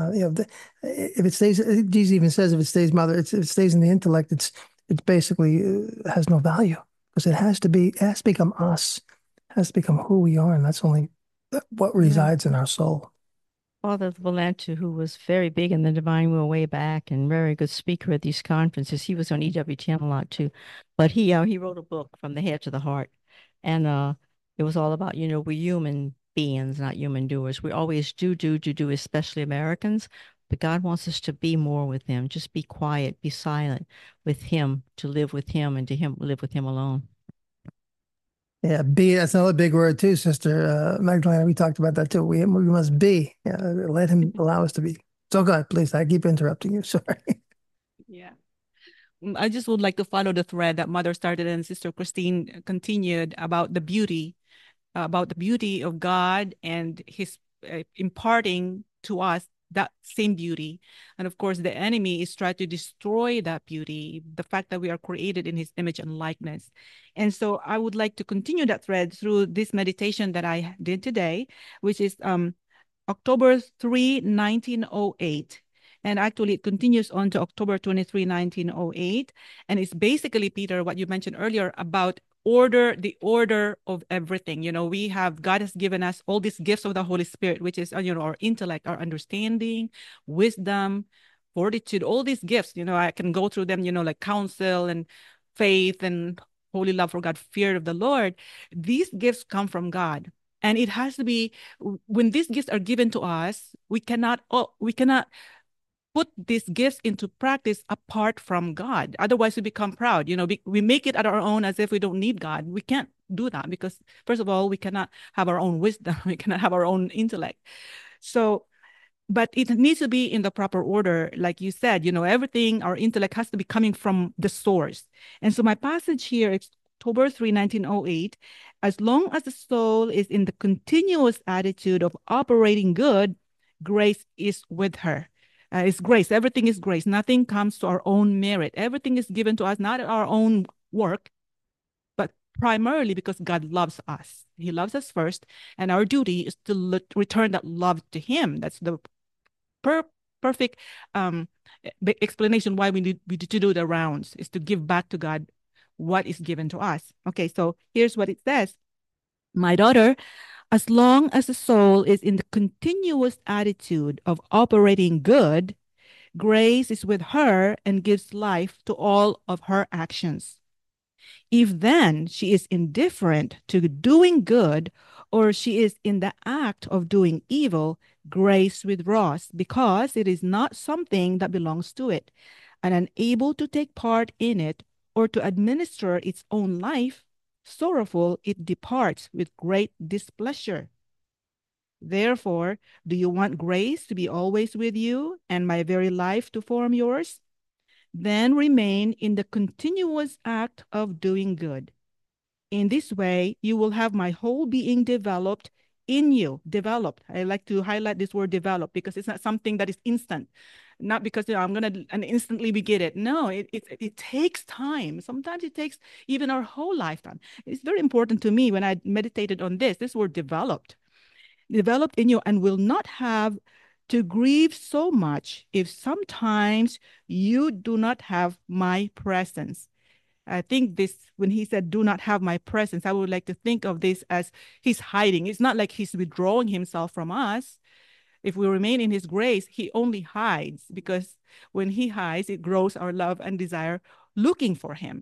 If it stays, Jesus even says, if it stays, if it stays in the intellect, it's basically has no value, because it has to become us, it has to become who we are, and that's only what resides in our soul. Father Valente, who was very big in the Divine Will way back and very good speaker at these conferences, he was on EWTN a lot too. But he wrote a book, From the Head to the Heart, and it was all about, we're human beings, not human doers. We always do, especially Americans. But God wants us to be more with Him. Just be quiet, be silent with Him, to live with Him, and to live with Him alone. Yeah, be, that's another big word too, Sister Magdalena. We talked about that too. We must be. Let him allow us to be. So go ahead, please. I keep interrupting you. Sorry. Yeah. I just would like to follow the thread that Mother started and Sister Christine continued about the beauty of God and His imparting to us that same beauty. And of course, the enemy is trying to destroy that beauty, the fact that we are created in His image and likeness. And so I would like to continue that thread through this meditation that I did today, which is October 3, 1908. And actually, it continues on to October 23, 1908. And it's basically, Peter, what you mentioned earlier about the order of everything. God has given us all these gifts of the Holy Spirit, which is, our intellect, our understanding, wisdom, fortitude, all these gifts. I can go through them, like counsel and faith and holy love for God, fear of the Lord. These gifts come from God. And it has to be, when these gifts are given to us, we cannot put these gifts into practice apart from God. Otherwise, we become proud. We make it at our own, as if we don't need God. We can't do that, because first of all, we cannot have our own wisdom. We cannot have our own intellect. So, but it needs to be in the proper order. Like you said, everything, our intellect has to be coming from the source. And so my passage here is October 3, 1908, as long as the soul is in the continuous attitude of operating good, grace is with her. It's grace. Everything is grace. Nothing comes to our own merit. Everything is given to us, not our own work, but primarily because God loves us. He loves us first, and our duty is to return that love to Him. That's the perfect explanation why we need to do the rounds, is to give back to God what is given to us. Okay, so here's what it says. My daughter, as long as the soul is in the continuous attitude of operating good, grace is with her and gives life to all of her actions. If then she is indifferent to doing good, or she is in the act of doing evil, grace withdraws because it is not something that belongs to it, and unable to take part in it or to administer its own life, sorrowful, it departs with great displeasure. Therefore, do you want grace to be always with you and my very life to form yours? Then remain in the continuous act of doing good. In this way, you will have my whole being developed in you. Developed. I like to highlight this word develop because it's not something that is instant. Not because I'm going to and instantly we get it. No, it takes time. Sometimes it takes even our whole lifetime. It's very important to me when I meditated on this word developed. Developed in you, and will not have to grieve so much if sometimes you do not have my presence. I think this, when he said, do not have my presence, I would like to think of this as he's hiding. It's not like he's withdrawing himself from us. If we remain in his grace, he only hides, because when he hides, it grows our love and desire looking for him.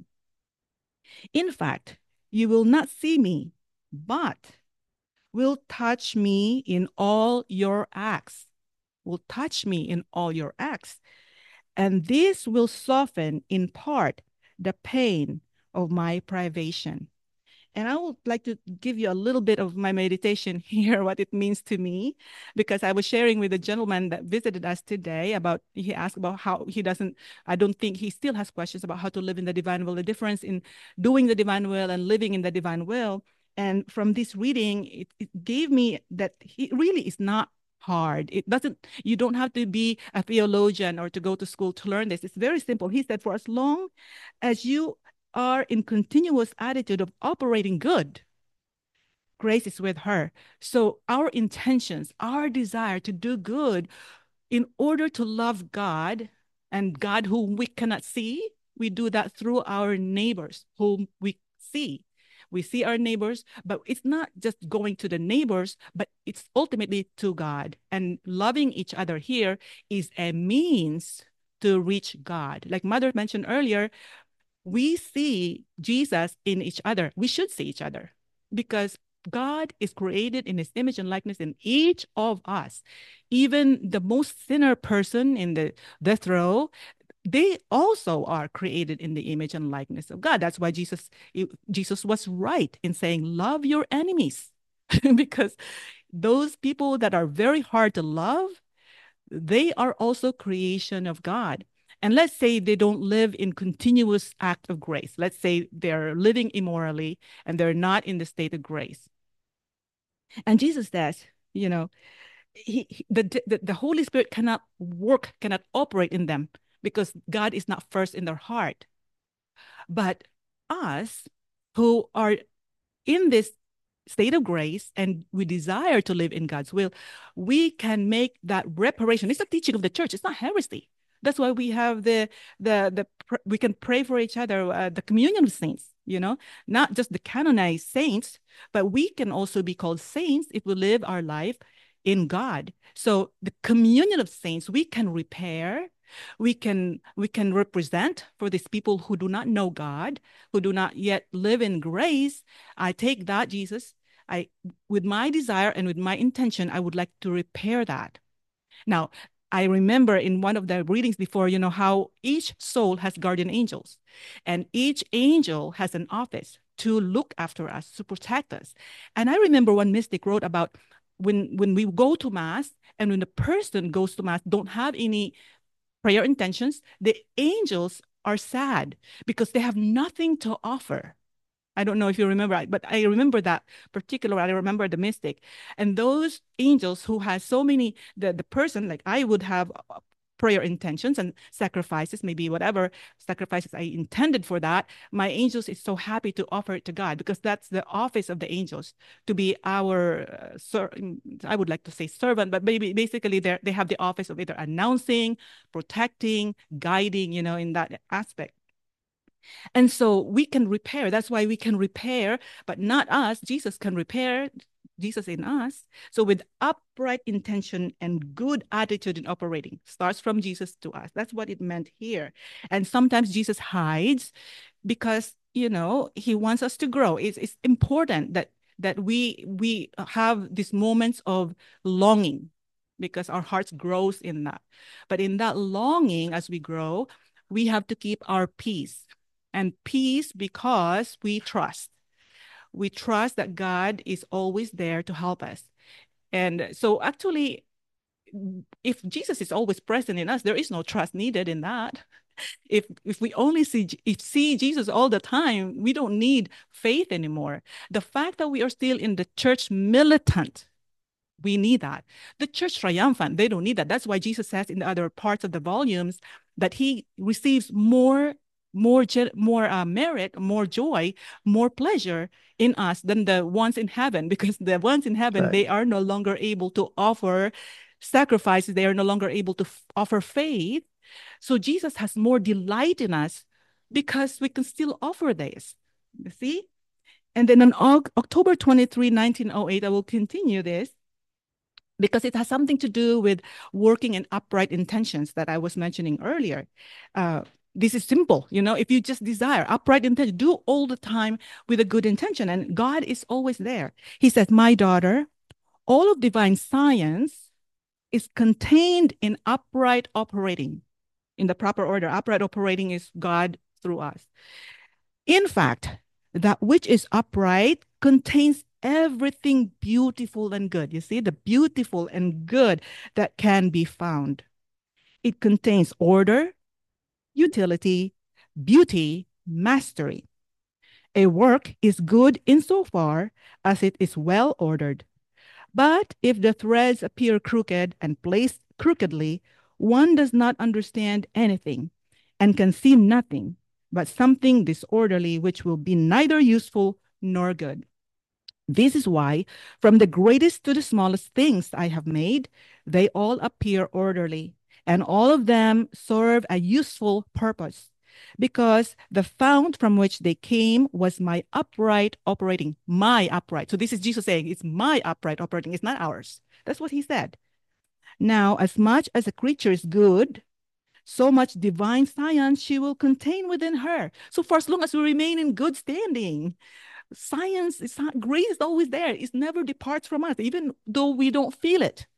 In fact, you will not see me, but will touch me in all your acts. Will touch me in all your acts. And this will soften in part the pain of my privation. And I would like to give you a little bit of my meditation here, what it means to me, because I was sharing with a gentleman that visited us today about, he asked about how he doesn't, I don't think he still has questions about how to live in the divine will, the difference in doing the divine will and living in the divine will. And from this reading, it gave me that it really is not hard. It doesn't, you don't have to be a theologian or to go to school to learn this. It's very simple. He said, for as long as you are in continuous attitude of operating good, grace is with her. So our intentions, our desire to do good in order to love God, and God whom we cannot see, we do that through our neighbors whom we see. We see our neighbors, but it's not just going to the neighbors, but it's ultimately to God. And loving each other here is a means to reach God. Like Mother mentioned earlier, we see Jesus in each other. We should see each other because God is created in his image and likeness in each of us. Even the most sinner person in the death row, they also are created in the image and likeness of God. That's why Jesus was right in saying, love your enemies, because those people that are very hard to love, they are also creation of God. And let's say they don't live in continuous act of grace. Let's say they're living immorally and they're not in the state of grace. And Jesus says, you know, the Holy Spirit cannot work, cannot operate in them, because God is not first in their heart. But us who are in this state of grace and we desire to live in God's will, we can make that reparation. It's a teaching of the church. It's not heresy. That's why we have we can pray for each other, the communion of saints, you know, not just the canonized saints, but we can also be called saints if we live our life in God. So the communion of saints, we can repair, we can represent for these people who do not know God, who do not yet live in grace. I take that, Jesus, with my desire and with my intention, I would like to repair that. Now, I remember in one of the readings before, you know, how each soul has guardian angels, and each angel has an office to look after us, to protect us. And I remember one mystic wrote about when we go to Mass and when the person goes to Mass, don't have any prayer intentions, the angels are sad because they have nothing to offer. I don't know if you remember, but I remember that particular. I remember the mystic, and those angels who has so many. The person, like I would have prayer intentions and sacrifices, maybe whatever sacrifices I intended for that. My angels is so happy to offer it to God, because that's the office of the angels, to be our I would like to say servant, but maybe basically they have the office of either announcing, protecting, guiding, in that aspect. And so we can repair. That's why we can repair, but not us. Jesus can repair, Jesus in us. So with upright intention and good attitude in operating, starts from Jesus to us. That's what it meant here. And sometimes Jesus hides because, he wants us to grow. It's important that we have these moments of longing, because our hearts grows in that. But in that longing, as we grow, we have to keep our peace. And peace because we trust. We trust that God is always there to help us. And so actually, if Jesus is always present in us, there is no trust needed in that. If we only see Jesus all the time, we don't need faith anymore. The fact that we are still in the church militant, we need that. The church triumphant, they don't need that. That's why Jesus says in the other parts of the volumes that he receives more merit, more joy, more pleasure in us than the ones in heaven, because the ones in heaven, Right. they are no longer able to offer sacrifices. They are no longer able to offer faith. So Jesus has more delight in us because we can still offer this. You see? And then on October 23, 1908, I will continue this, because it has something to do with working in upright intentions that I was mentioning earlier. This is simple, if you just desire upright intention, do all the time with a good intention, and God is always there. He says, my daughter, all of divine science is contained in upright operating, in the proper order. Upright operating is God through us. In fact, that which is upright contains everything beautiful and good. You see, the beautiful and good that can be found. It contains order, utility, beauty, mastery. A work is good insofar as it is well ordered. But if the threads appear crooked and placed crookedly, one does not understand anything and can see nothing but something disorderly, which will be neither useful nor good. This is why, from the greatest to the smallest things I have made, they all appear orderly, and all of them serve a useful purpose, because the fount from which they came was my upright operating, my upright. So this is Jesus saying, it's my upright operating, it's not ours. That's what he said. Now, as much as a creature is good, so much divine science she will contain within her. So for as long as we remain in good standing, science, grace is always there. It never departs from us, even though we don't feel it.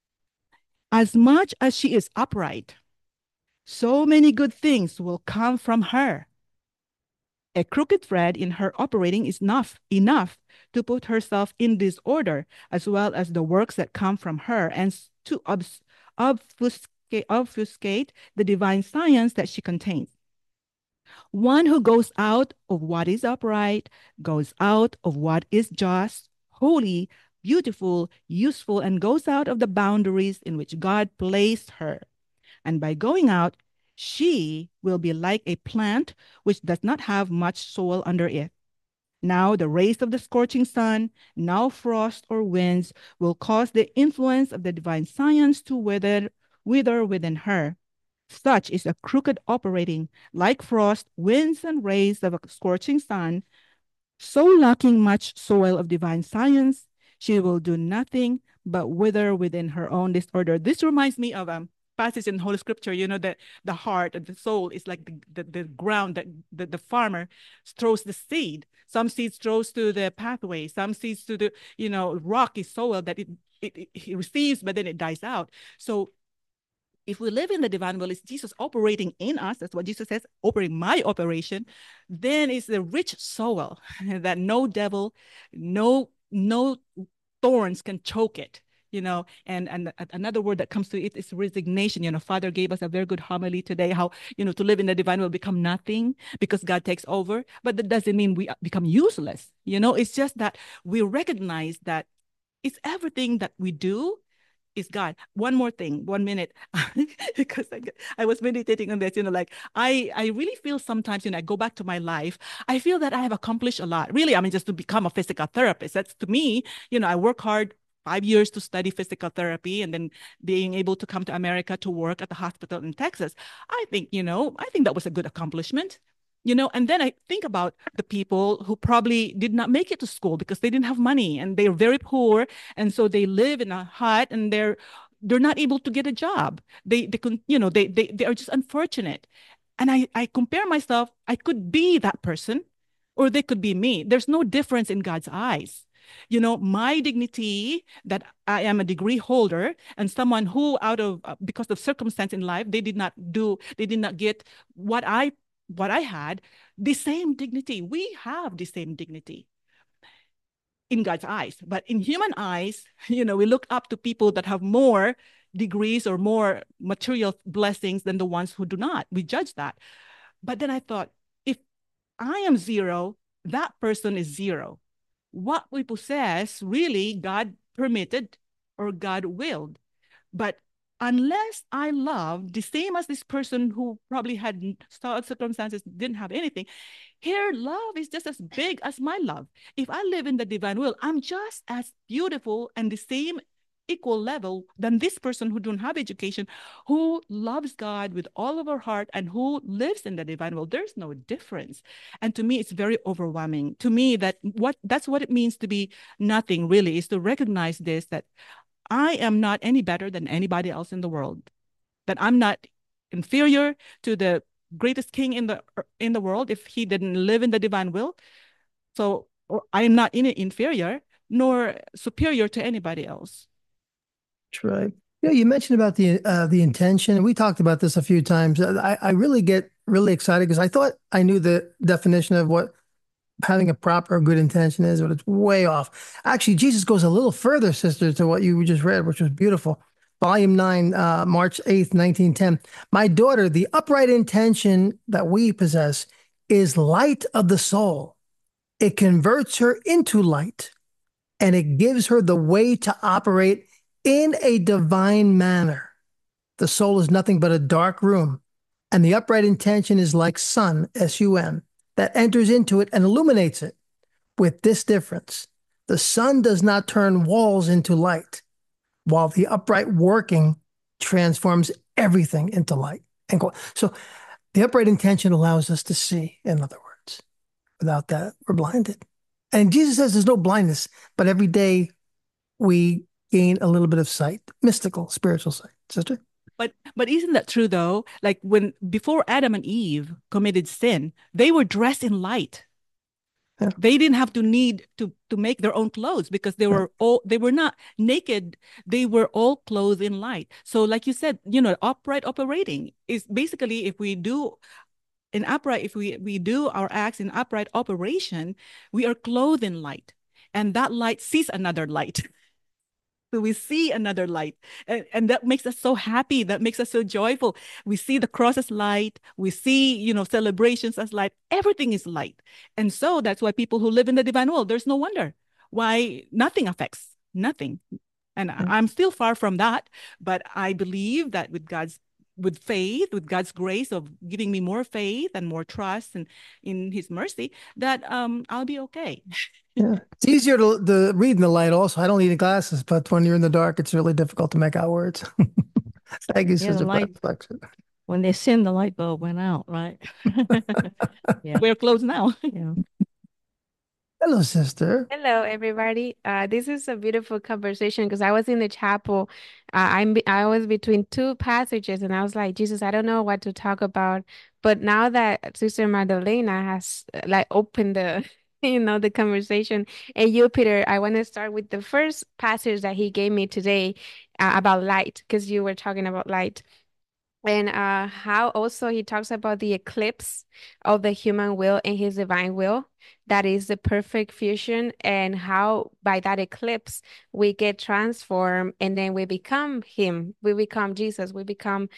As much as she is upright, so many good things will come from her. A crooked thread in her operating is enough to put herself in disorder, as well as the works that come from her, and to obfuscate the divine science that she contains. One who goes out of what is upright, goes out of what is just, holy, beautiful, useful, and goes out of the boundaries in which God placed her. And by going out, she will be like a plant which does not have much soil under it. Now the rays of the scorching sun, now frost or winds, will cause the influence of the divine science to wither within her. Such is a crooked operating, like frost, winds, and rays of a scorching sun. So lacking much soil of divine science, she will do nothing but wither within her own disorder. This reminds me of a passage in Holy Scripture, that the heart and the soul is like the ground that the farmer throws the seed. Some seeds throws to the pathway, some seeds to the, rocky soil that it receives, but then it dies out. So if we live in the divine will, is Jesus operating in us, that's what Jesus says, operating my operation, then it's the rich soil that no devil, no thorns can choke it. and another word that comes to it is resignation. Father gave us a very good homily today, how, to live in the divine will become nothing because God takes over. But that doesn't mean we become useless. It's just that we recognize that it's everything that we do is God. One more thing, 1 minute, because I was meditating on this, I really feel sometimes, I go back to my life, I feel that I have accomplished a lot. Really, I mean, just to become a physical therapist. That's, to me, I work hard 5 years to study physical therapy, and then being able to come to America to work at the hospital in Texas. I think that was a good accomplishment. And then I think about the people who probably did not make it to school because they didn't have money and they're very poor. And so they live in a hut and they're not able to get a job. They are just unfortunate. And I compare myself, I could be that person or they could be me. There's no difference in God's eyes. My dignity, that I am a degree holder, and someone who because of circumstance in life, they did not get what I had, the same dignity. We have the same dignity in God's eyes. But in human eyes, we look up to people that have more degrees or more material blessings than the ones who do not. We judge that. But then I thought, if I am zero, that person is zero. What we possess, really, God permitted or God willed. But unless I love the same as this person who probably had circumstances, didn't have anything, her love is just as big as my love. If I live in the divine will, I'm just as beautiful and the same equal level than this person who don't have education, who loves God with all of her heart and who lives in the divine will. There's no difference. And to me, it's very overwhelming. To me, that's what it means to be nothing, really, is to recognize this, that I am not any better than anybody else in the world, that I'm not inferior to the greatest king in the world if he didn't live in the divine will. So I am not inferior nor superior to anybody else. That's right. You mentioned about the intention. We talked about this a few times. I really get really excited because I thought I knew the definition of what having a proper good intention is, but it's way off. Actually, Jesus goes a little further, sister, to what you just read, which was beautiful. Volume 9, March 8th, 1910. My daughter, the upright intention that we possess is light of the soul. It converts her into light, and it gives her the way to operate in a divine manner. The soul is nothing but a dark room, and the upright intention is like sun, S-U-N, that enters into it and illuminates it. With this difference, the sun does not turn walls into light, while the upright working transforms everything into light. So the upright intention allows us to see, in other words. Without that, we're blinded. And Jesus says there's no blindness, but every day we gain a little bit of sight, mystical, spiritual sight. Sister? But isn't that true though? Like before Adam and Eve committed sin, they were dressed in light. Yeah. They didn't have to need to make their own clothes because they were not naked. They were all clothed in light. So like you said, upright operating is basically if we do our acts in upright operation, we are clothed in light, and that light sees another light. So we see another light, and that makes us so happy. That makes us so joyful. We see the cross as light. We see, celebrations as light. Everything is light. And so that's why people who live in the divine world, there's no wonder why nothing affects nothing. And I'm still far from that, but I believe that with God's grace of giving me more faith and more trust and in his mercy, that I'll be okay. Yeah. It's easier to read in the light also. I don't need glasses, but when you're in the dark, it's really difficult to make out words. Thank you, Sister Reflection. When they sinned, the light bulb went out, right? Yeah. We're close now. Yeah. Hello, sister. Hello, everybody. This is a beautiful conversation because I was in the chapel. I was between two passages, and I was like, Jesus, I don't know what to talk about. But now that Sister Madalena has opened the the conversation, and you, Peter, I want to start with the first passage that he gave me today about light, because you were talking about light. and how also he talks about the eclipse of the human will and his divine will. That is the perfect fusion, and how by that eclipse we get transformed and then we become him. We become Jesus. We become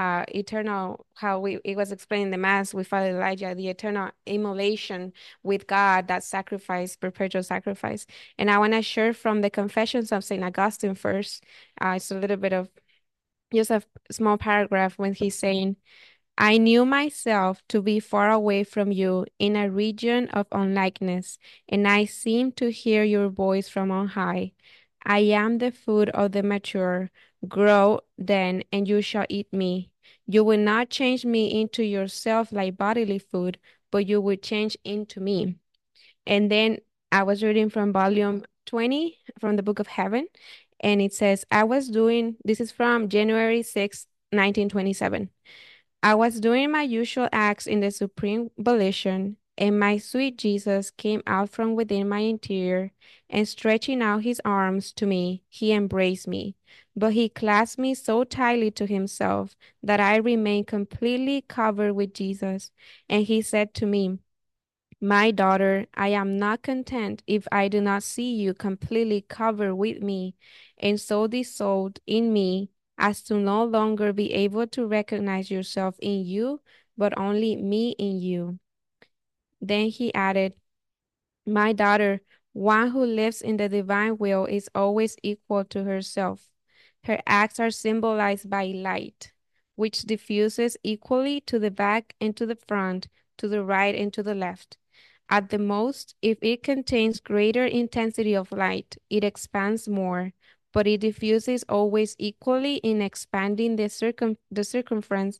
eternal. How it was explained in the Mass with Father Elijah, the eternal immolation with God, that sacrifice, perpetual sacrifice. And I want to share from the Confessions of St. Augustine first. It's a little bit of just a small paragraph when he's saying, I knew myself to be far away from you in a region of unlikeness, and I seemed to hear your voice from on high. I am the food of the mature. Grow then, and you shall eat me. You will not change me into yourself like bodily food, but you will change into me. And then I was reading from volume 20 from the Book of Heaven, and it says, this is from January 6, 1927. I was doing my usual acts in the supreme volition, and my sweet Jesus came out from within my interior, and stretching out his arms to me, he embraced me. But he clasped me so tightly to himself that I remained completely covered with Jesus. And he said to me, my daughter, I am not content if I do not see you completely covered with me and so dissolved in me as to no longer be able to recognize yourself in you, but only me in you. Then he added, my daughter, one who lives in the divine will is always equal to herself. Her acts are symbolized by light, which diffuses equally to the back and to the front, to the right and to the left. At the most, if it contains greater intensity of light, it expands more, but it diffuses always equally in expanding the circumference,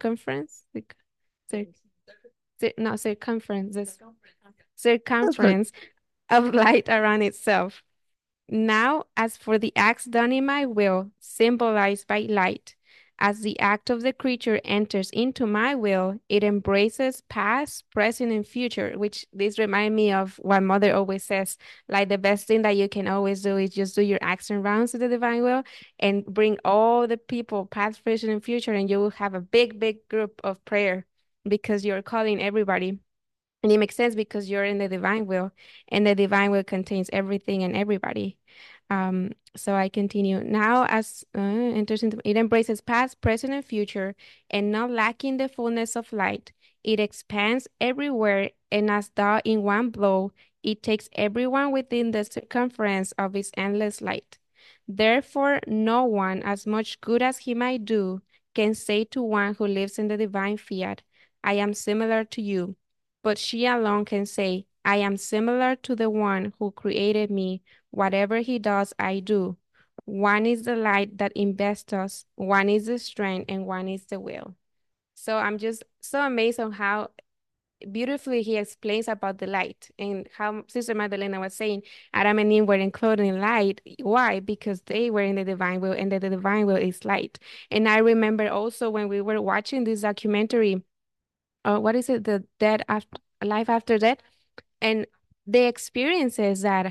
That's good. circumference of light around itself. Now, as for the acts done in my will, symbolized by light, as the act of the creature enters into my will, it embraces past, present, and future, which this remind me of what Mother always says, like the best thing that you can always do is just do your action rounds to the divine will and bring all the people, past, present, and future, and you will have a big, big group of prayer because you're calling everybody. And it makes sense because you're in the divine will, and the divine will contains everything and everybody. So I continue. Now, as enters into, it embraces past, present, and future, and not lacking the fullness of light. It expands everywhere, and as though in one blow, it takes everyone within the circumference of its endless light. Therefore, no one, as much good as he might do, can say to one who lives in the divine fiat, I am similar to you. But she alone can say, I am similar to the one who created me. Whatever he does, I do. One is the light that invests us, one is the strength, and one is the will. So I'm just so amazed on how beautifully he explains about the light and how Sister Magdalena was saying Adam and Eve were enclosed in light. Why? Because they were in the divine will, and the divine will is light. And I remember also when we were watching this documentary, what is it? The dead after life after death, and the experiences that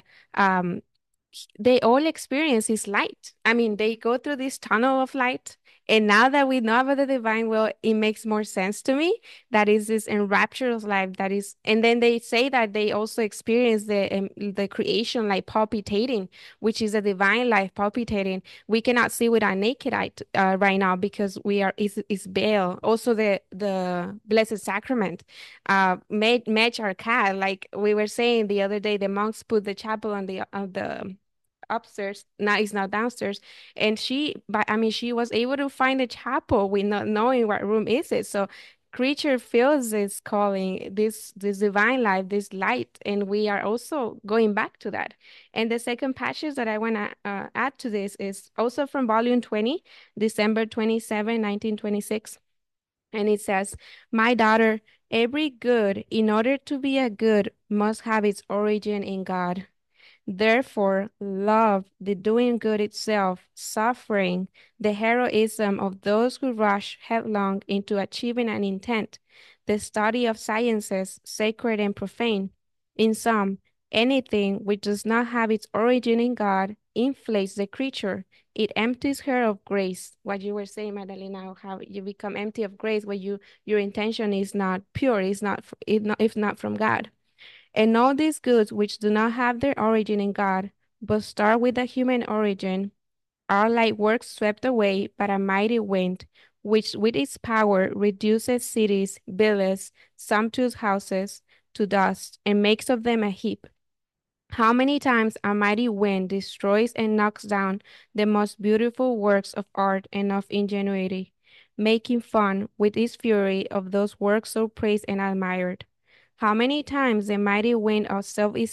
they all experience is light. I mean, they go through this tunnel of light. And now that we know about the divine will, it makes more sense to me. That is this enrapturous life that is, and then they say that they also experience the creation like palpitating, which is a divine life palpitating. We cannot see with our naked eye right now because is veiled. Also, the Blessed Sacrament, match our cat. Like we were saying the other day, the monks put the chapel on the upstairs. Now it's not downstairs, and she was able to find the chapel with not knowing what room is it. So creature feels this calling, this divine life, this light, and we are also going back to that. And the second passage that I want to add to this is also from volume 20, December 27, 1926. And it says, my daughter, every good, in order to be a good, must have its origin in God. Therefore, love, the doing good itself, suffering, the heroism of those who rush headlong into achieving an intent, the study of sciences, sacred and profane. In sum, anything which does not have its origin in God inflates the creature. It empties her of grace. What you were saying, Madalena, how you become empty of grace when your intention is not pure, is not, if not from God. And all these goods which do not have their origin in God, but start with a human origin, are like works swept away by a mighty wind, which with its power reduces cities, villas, sumptuous houses to dust, and makes of them a heap. How many times a mighty wind destroys and knocks down the most beautiful works of art and of ingenuity, making fun with its fury of those works so praised and admired. How many times the mighty wind of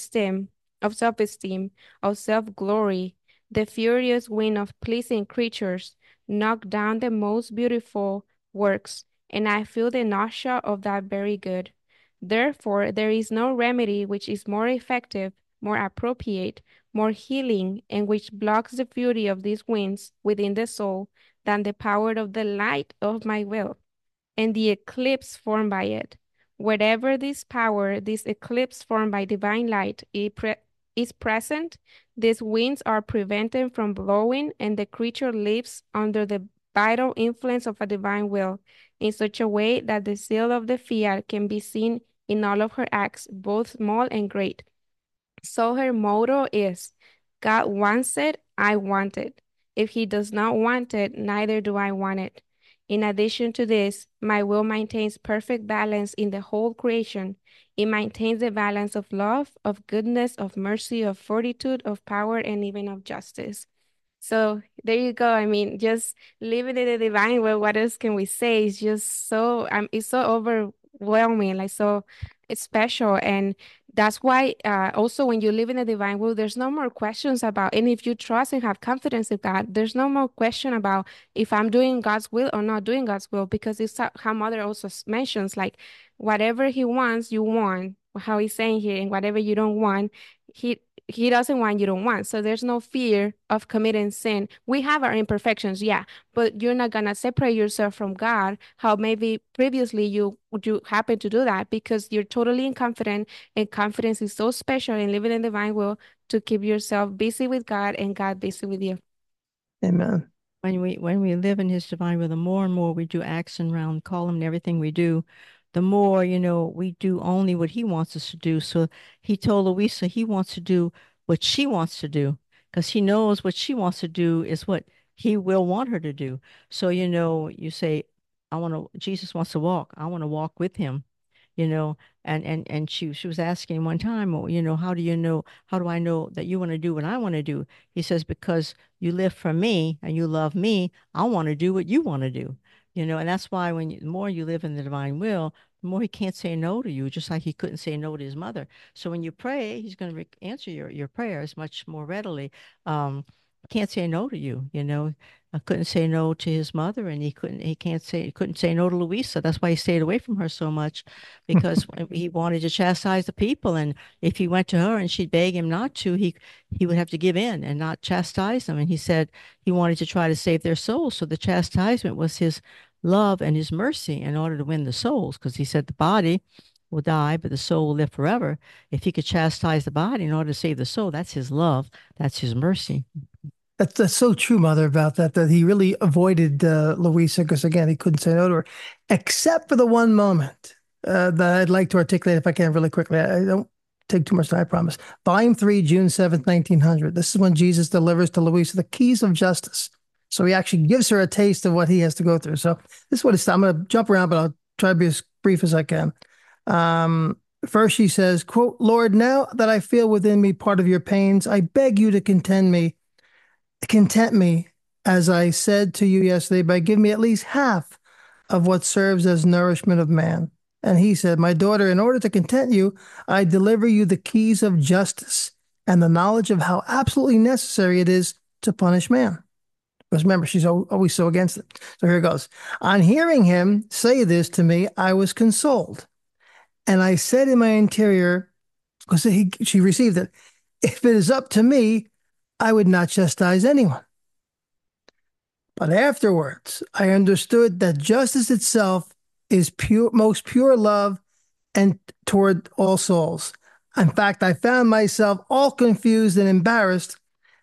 self-esteem, of self-glory, the furious wind of pleasing creatures, knock down the most beautiful works, and I feel the nausea of that very good. Therefore, there is no remedy which is more effective, more appropriate, more healing, and which blocks the fury of these winds within the soul than the power of the light of my will, and the eclipse formed by it. Wherever this power, this eclipse formed by divine light, is present, these winds are prevented from blowing, and the creature lives under the vital influence of a divine will in such a way that the seal of the fiat can be seen in all of her acts, both small and great. So her motto is, God wants it, I want it. If he does not want it, neither do I want it. In addition to this, my will maintains perfect balance in the whole creation. It maintains the balance of love, of goodness, of mercy, of fortitude, of power, and even of justice. So there you go. I mean, just living in the divine will, what else can we say? It's just so it's so overwhelming, like so it's special. And that's why also when you live in the divine will, there's no more questions about, and if you trust and have confidence in God, there's no more question about if I'm doing God's will or not doing God's will, because it's how Mother also mentions, like whatever he wants, you want. How he's saying here, and whatever you don't want, he doesn't want, you don't want. So there's no fear of committing sin. We have our imperfections, yeah, but you're not gonna separate yourself from God, how maybe previously you happen to do that, because you're totally confident, and confidence is so special in living in divine will to keep yourself busy with God and God busy with you. Amen. When we live in his divine will, the more and more we do action around column and everything we do, the more, we do only what he wants us to do. So he told Louisa he wants to do what she wants to do, because he knows what she wants to do is what he will want her to do. So, you say, Jesus wants to walk. I want to walk with him, you know, and she was asking one time, well, how do I know that you want to do what I want to do? He says, because you live for me and you love me, I want to do what you want to do. And that's why the more you live in the divine will, the more he can't say no to you, just like he couldn't say no to his mother. So when you pray, he's going to answer your prayers much more readily. Can't say no to you, I couldn't say no to his mother, and he couldn't say no to Louisa. That's why he stayed away from her so much, because he wanted to chastise the people. And if he went to her and she'd beg him not to, he would have to give in and not chastise them. And he said he wanted to try to save their souls. So the chastisement was his love and his mercy in order to win the souls, because he said the body will die, but the soul will live forever. If he could chastise the body in order to save the soul, that's his love, that's his mercy. That's so true, Mother, about that he really avoided Louisa because, again, he couldn't say no to her, except for the one moment that I'd like to articulate if I can really quickly. I don't take too much time, I promise. Volume 3, June 7th, 1900. This is when Jesus delivers to Louisa the keys of justice. So he actually gives her a taste of what he has to go through. So this is what it's, I'm going to jump around, but I'll try to be as brief as I can. First, she says, quote, Lord, now that I feel within me part of your pains, I beg you to content me, as I said to you yesterday, by giving me at least half of what serves as nourishment of man. And he said, my daughter, in order to content you, I deliver you the keys of justice and the knowledge of how absolutely necessary it is to punish man. Because remember, she's always so against it. So here it goes. On hearing him say this to me, I was consoled. And I said in my interior, because she received it, if it is up to me, I would not chastise anyone. But afterwards, I understood that justice itself is most pure love and toward all souls. In fact, I found myself all confused and embarrassed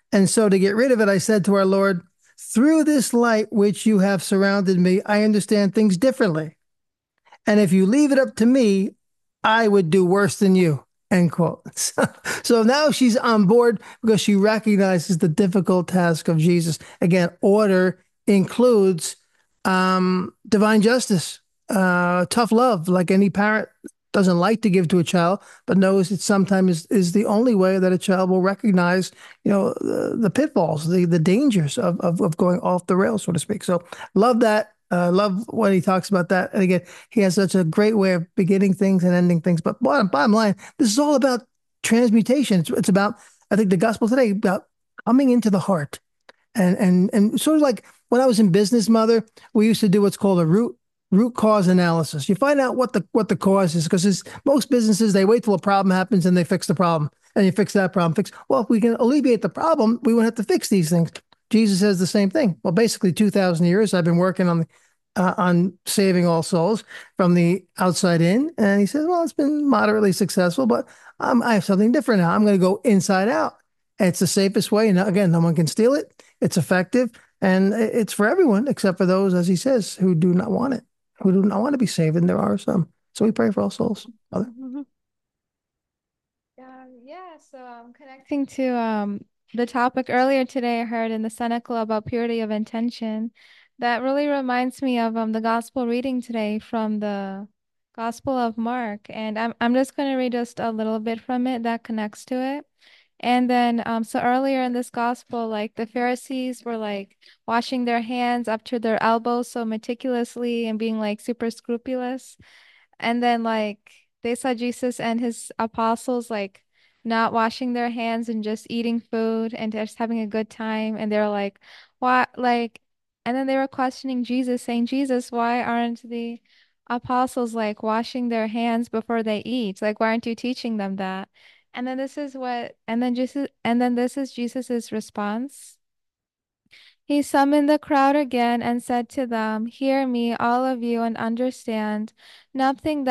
And so to get rid of it, I said to our Lord, through this light which you have surrounded me, I understand things differently. And if you leave it up to me, I would do worse than you. End quote. So now she's on board because she recognizes the difficult task of Jesus. Again, order includes divine justice, tough love, like any parent doesn't like to give to a child, but knows it sometimes is the only way that a child will recognize, the pitfalls, the dangers of going off the rails, so to speak. So love that. Love when he talks about that. And again, he has such a great way of beginning things and ending things. But bottom line, this is all about transmutation. It's about, I think, the gospel today about coming into the heart. And sort of like when I was in business, Mother, we used to do what's called a root cause analysis. You find out what the cause is, because most businesses, they wait till a problem happens and they fix the problem, and you fix that problem. Well, if we can alleviate the problem, we won't have to fix these things. Jesus says the same thing. Well, basically 2,000 years I've been working on saving all souls from the outside in, and he says, well, it's been moderately successful, but I have something different now. I'm going to go inside out. And it's the safest way. And again, no one can steal it. It's effective, and it's for everyone except for those, as he says, who do not want it, who do not want to be saved, and there are some. So we pray for all souls. Father. So connecting to the topic earlier today, I heard in the Cenacle about purity of intention. That really reminds me of the gospel reading today from the Gospel of Mark, and I'm just going to read just a little bit from it that connects to it. And then so earlier in this gospel, like the Pharisees were like washing their hands up to their elbows so meticulously and being like super scrupulous. And then like they saw Jesus and his apostles like not washing their hands and just eating food and just having a good time. And they're like, why like, and then they were questioning Jesus, saying, Jesus, why aren't the apostles like washing their hands before they eat? Like, why aren't you teaching them that? And then this is Jesus's response. He summoned the crowd again and said to them, hear me, all of you, and understand. Nothing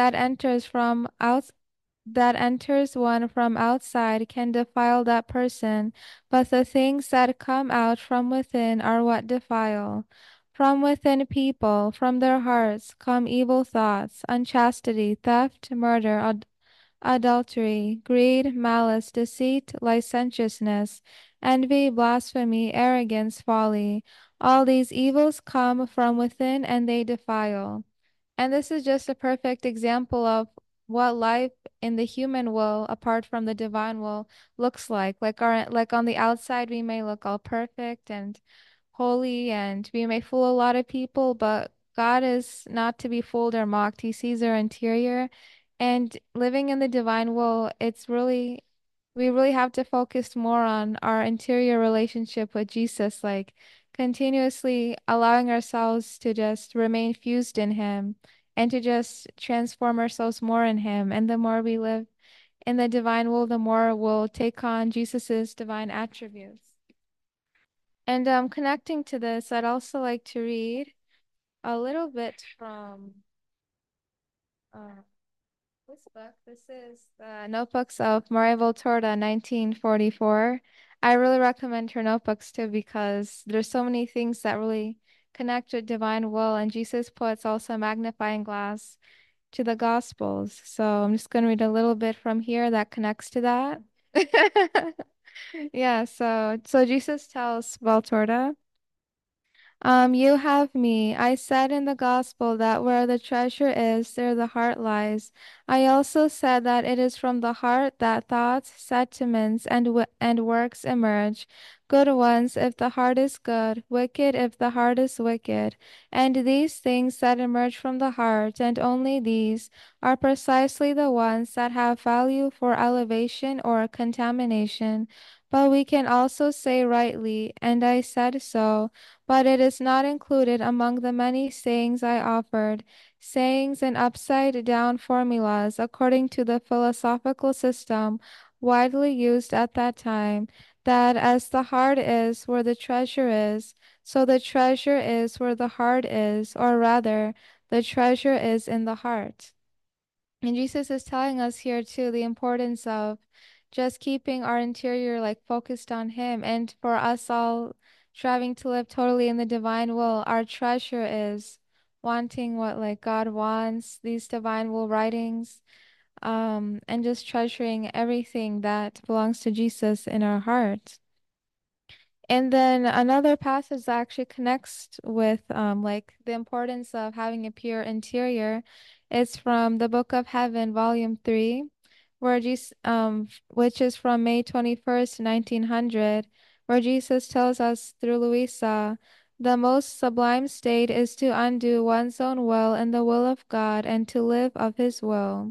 that enters one from outside can defile that person, but the things that come out from within are what defile. From within people, from their hearts, come evil thoughts, unchastity, theft, murder, adultery, greed, malice, deceit, licentiousness, envy, blasphemy, arrogance, folly. All these evils come from within and they defile. And this is just a perfect example of what life in the human will, apart from the divine will, looks like. Like on the outside, we may look all perfect and holy, and we may fool a lot of people, but God is not to be fooled or mocked. He sees our interior. And living in the divine will, we really have to focus more on our interior relationship with Jesus, like continuously allowing ourselves to just remain fused in Him and to just transform ourselves more in Him. And the more we live in the divine will, the more we'll take on Jesus's divine attributes. And connecting to this, I'd also like to read a little bit from this book. This is the Notebooks of Maria Volturda, 1944. I really recommend her notebooks too, because there's so many things that really connect with divine will, and Jesus puts also a magnifying glass to the Gospels. So I'm just going to read a little bit from here that connects to that. Yeah, so Jesus tells Valtorta, you have me. I said in the gospel that where the treasure is, there the heart lies. I also said that it is from the heart that thoughts, sentiments, and works emerge. Good ones if the heart is good, wicked if the heart is wicked. And these things that emerge from the heart, and only these, are precisely the ones that have value for elevation or contamination. But we can also say rightly, and I said so, but it is not included among the many sayings I offered, sayings and upside down formulas according to the philosophical system widely used at that time, that as the heart is where the treasure is, so the treasure is where the heart is, or rather, the treasure is in the heart. And Jesus is telling us here too the importance of just keeping our interior like focused on Him. And for us all striving to live totally in the divine will, our treasure is wanting what like God wants, these divine will writings, and just treasuring everything that belongs to Jesus in our hearts. And then another passage that actually connects with like the importance of having a pure interior is from the Book of Heaven, Volume 3, where Jesus, which is from May 21st, 1900, where Jesus tells us through Louisa, the most sublime state is to undo one's own will and the will of God and to live of His will.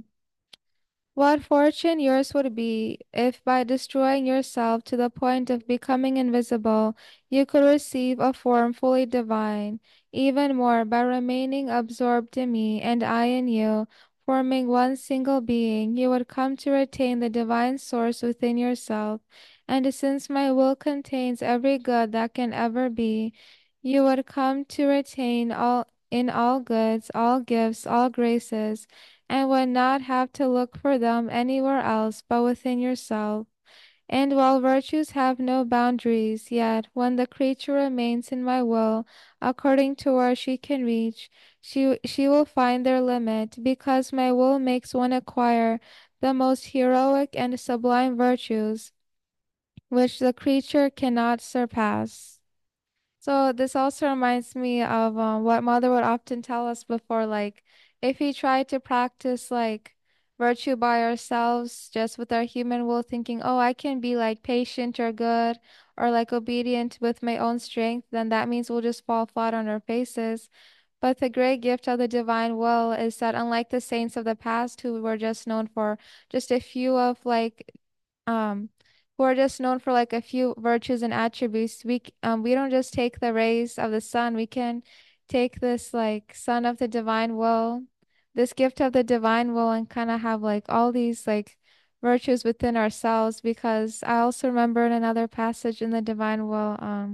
What fortune yours would be if by destroying yourself to the point of becoming invisible, you could receive a form fully divine, even more by remaining absorbed in me and I in you, forming one single being, you would come to retain the divine source within yourself. And since my will contains every good that can ever be, you would come to retain all goods, all gifts, all graces and would not have to look for them anywhere else but within yourself. And while virtues have no boundaries, yet when the creature remains in my will, according to where she can reach, she will find their limit, because my will makes one acquire the most heroic and sublime virtues, which the creature cannot surpass. So this also reminds me of what mother would often tell us before, like if we try to practice like virtue by ourselves, just with our human will, thinking, oh, I can be like patient or good or like obedient with my own strength, then that means we'll just fall flat on our faces. But the great gift of the divine will is that unlike the saints of the past who were just known for just a few of like um who are just known for like a few virtues and attributes, we don't just take the rays of the sun, we can take this like sun of the divine will, this gift of the divine will, and kind of have like all these like virtues within ourselves. Because I also remember in another passage in the divine will,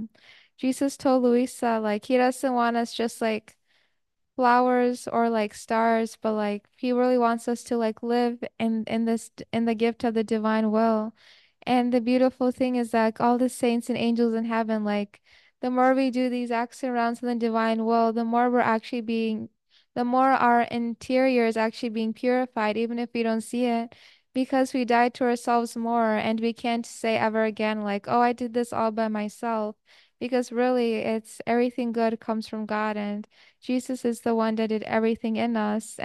Jesus told Luisa like he doesn't want us just like flowers or like stars, but like he really wants us to like live in the gift of the divine will. And the beautiful thing is that all the saints and angels in heaven, like the more we do these acts and rounds in the divine will, the more our interior is actually being purified, even if we don't see it, because we die to ourselves more, and we can't say ever again, like, oh, I did this all by myself. Because really, it's everything good comes from God, and Jesus is the one that did everything in us.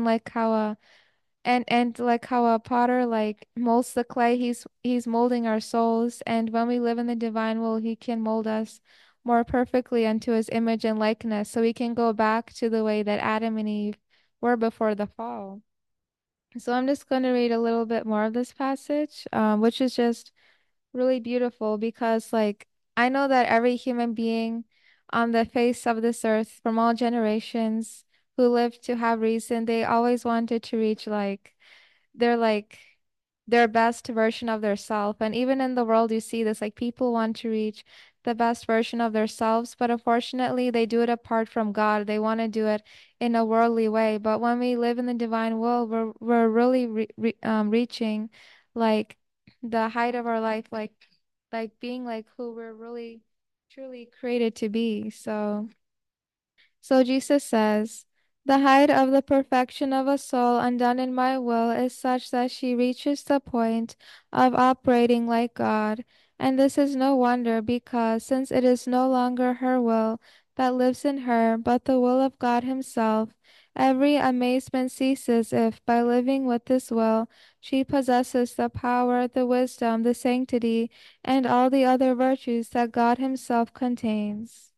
And like how a potter like molds the clay, he's molding our souls, and when we live in the divine will, he can mold us more perfectly unto his image and likeness, so we can go back to the way that Adam and Eve were before the fall. So I'm just going to read a little bit more of this passage, which is just really beautiful, because like I know that every human being on the face of this earth from all generations who lived to have reason, they always wanted to reach like their best version of their self. And even in the world you see this, like people want to reach the best version of themselves, but unfortunately they do it apart from God. They want to do it in a worldly way. But when we live in the divine will, we're really reaching like the height of our life, like being like who we're really truly created to be. So Jesus says, the height of the perfection of a soul undone in my will is such that she reaches the point of operating like God. And this is no wonder, because since it is no longer her will that lives in her, but the will of God Himself, every amazement ceases if, by living with this will, she possesses the power, the wisdom, the sanctity, and all the other virtues that God Himself contains.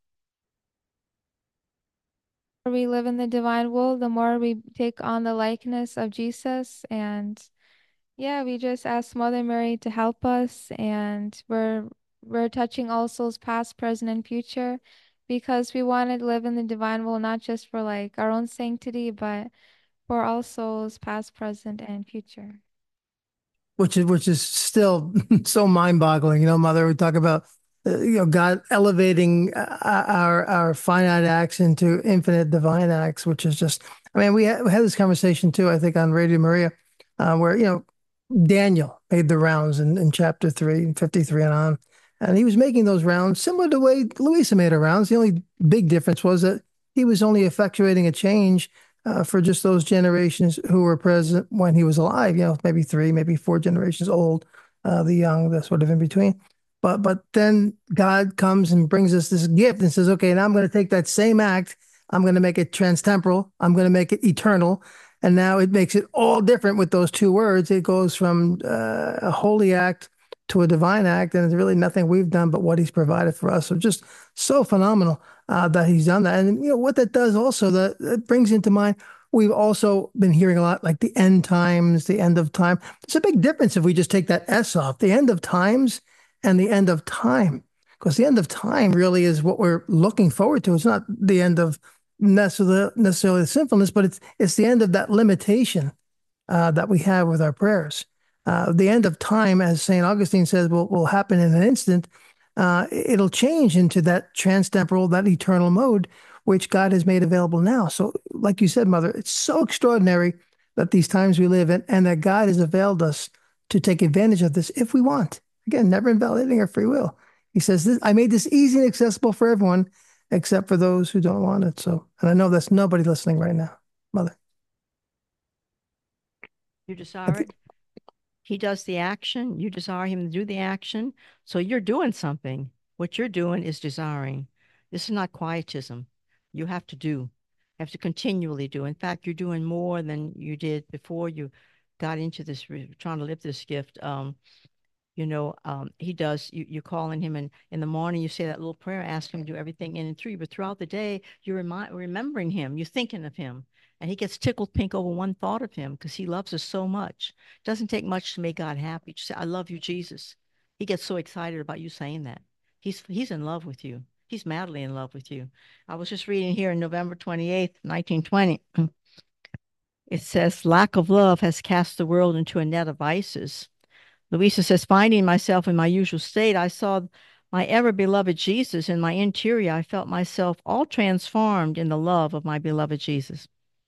We live in the divine will, the more we take on the likeness of Jesus. And yeah, we just ask Mother Mary to help us. And we're touching all souls past, present, and future, because we want to live in the divine will, not just for like our own sanctity, but for all souls past, present, and future. Which is still so mind-boggling. Mother, we talk about God elevating our finite acts into infinite divine acts, which is just. I mean, we had this conversation too, I think, on Radio Maria, where Daniel made the rounds in chapter 3 and 53 and on. And he was making those rounds similar to the way Louisa made her rounds. The only big difference was that he was only effectuating a change for just those generations who were present when he was alive, maybe 3, maybe 4 generations old, the young, the sort of in between. But then God comes and brings us this gift and says, okay, now I'm going to take that same act. I'm going to make it transtemporal. I'm going to make it eternal. And now it makes it all different with those 2 words. It goes from a holy act to a divine act, and it's really nothing we've done but what he's provided for us. So just so phenomenal that he's done that. And what that does also, that brings into mind, we've also been hearing a lot like the end times, the end of time. There's a big difference if we just take that S off, the end of times and the end of time. Because the end of time really is what we're looking forward to. It's not the end of necessarily the sinfulness, but it's the end of that limitation that we have with our prayers. The end of time, as St. Augustine says, will happen in an instant. It'll change into that transtemporal, that eternal mode, which God has made available now. So, like you said, Mother, it's so extraordinary that these times we live in and that God has availed us to take advantage of this if we want. Again, never invalidating our free will. He says, I made this easy and accessible for everyone except for those who don't want it. So, and I know there's nobody listening right now, Mother. You desire it. He does the action. You desire him to do the action. So you're doing something. What you're doing is desiring. This is not quietism. You have to do. You have to continually do. In fact, you're doing more than you did before you got into this, trying to live this gift. He does, you're calling him, and in the morning you say that little prayer, ask him to do everything in and through you, but throughout the day, you're remembering him, you're thinking of him, and he gets tickled pink over one thought of him because he loves us so much. It doesn't take much to make God happy. Just say, I love you, Jesus. He gets so excited about you saying that. He's in love with you. He's madly in love with you. I was just reading here in November 28th, 1920. It says, lack of love has cast the world into a net of vices. Louisa says, finding myself in my usual state, I saw my ever beloved Jesus in my interior. I felt myself all transformed in the love of my beloved Jesus.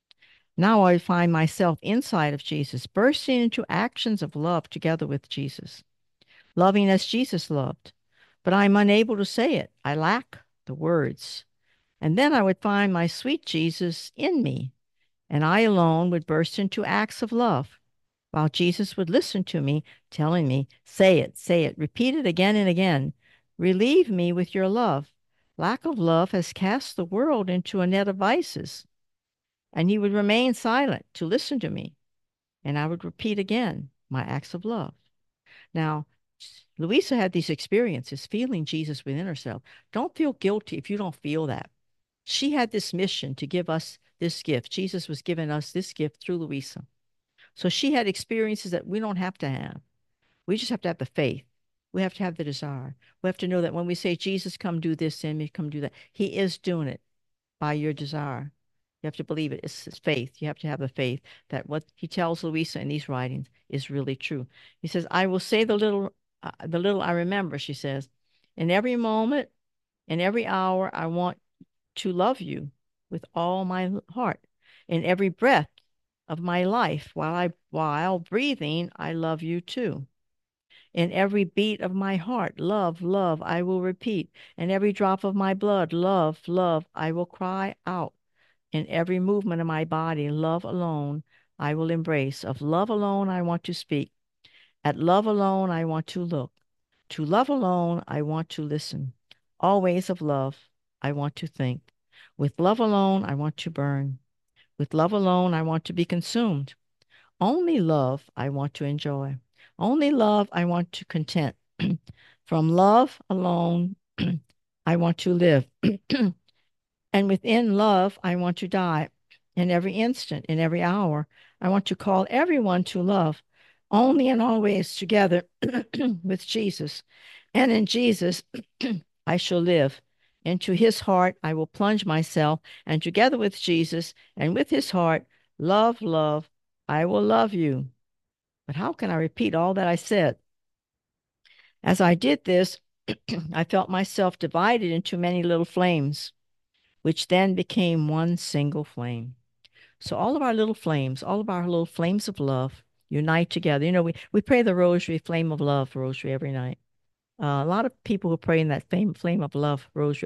Now I find myself inside of Jesus, bursting into actions of love together with Jesus, loving as Jesus loved. But I'm unable to say it. I lack the words. And then I would find my sweet Jesus in me, and I alone would burst into acts of love, while Jesus would listen to me, telling me, say it, repeat it again and again. Relieve me with your love. Lack of love has cast the world into a net of vices. And he would remain silent to listen to me. And I would repeat again my acts of love. Now, Louisa had these experiences, feeling Jesus within herself. Don't feel guilty if you don't feel that. She had this mission to give us this gift. Jesus was giving us this gift through Louisa. So she had experiences that we don't have to have. We just have to have the faith. We have to have the desire. We have to know that when we say, Jesus, come do this in me, come do that, he is doing it by your desire. You have to believe it. It's faith. You have to have the faith that what he tells Louisa in these writings is really true. He says, I will say the little I remember, she says, in every moment, in every hour, I want to love you with all my heart. In every breath of my life, while breathing, I love you too. In every beat of my heart, love, love, I will repeat. In every drop of my blood, love, love, I will cry out. In every movement of my body, love alone, I will embrace. Of love alone, I want to speak. At love alone, I want to look. To love alone, I want to listen. Always of love, I want to think. With love alone, I want to burn. With love alone, I want to be consumed. Only love I want to enjoy. Only love I want to content. From love alone, I want to live. And within love, I want to die. In every instant, in every hour, I want to call everyone to love, only and always together with Jesus. And in Jesus, I shall live. Into his heart, I will plunge myself, and together with Jesus and with his heart, love, love, I will love you. But how can I repeat all that I said? As I did this, I felt myself divided into many little flames, which then became one single flame. So all of our little flames of love, unite together. We pray the rosary, flame of love rosary every night. A lot of people who pray in that flame of love rosary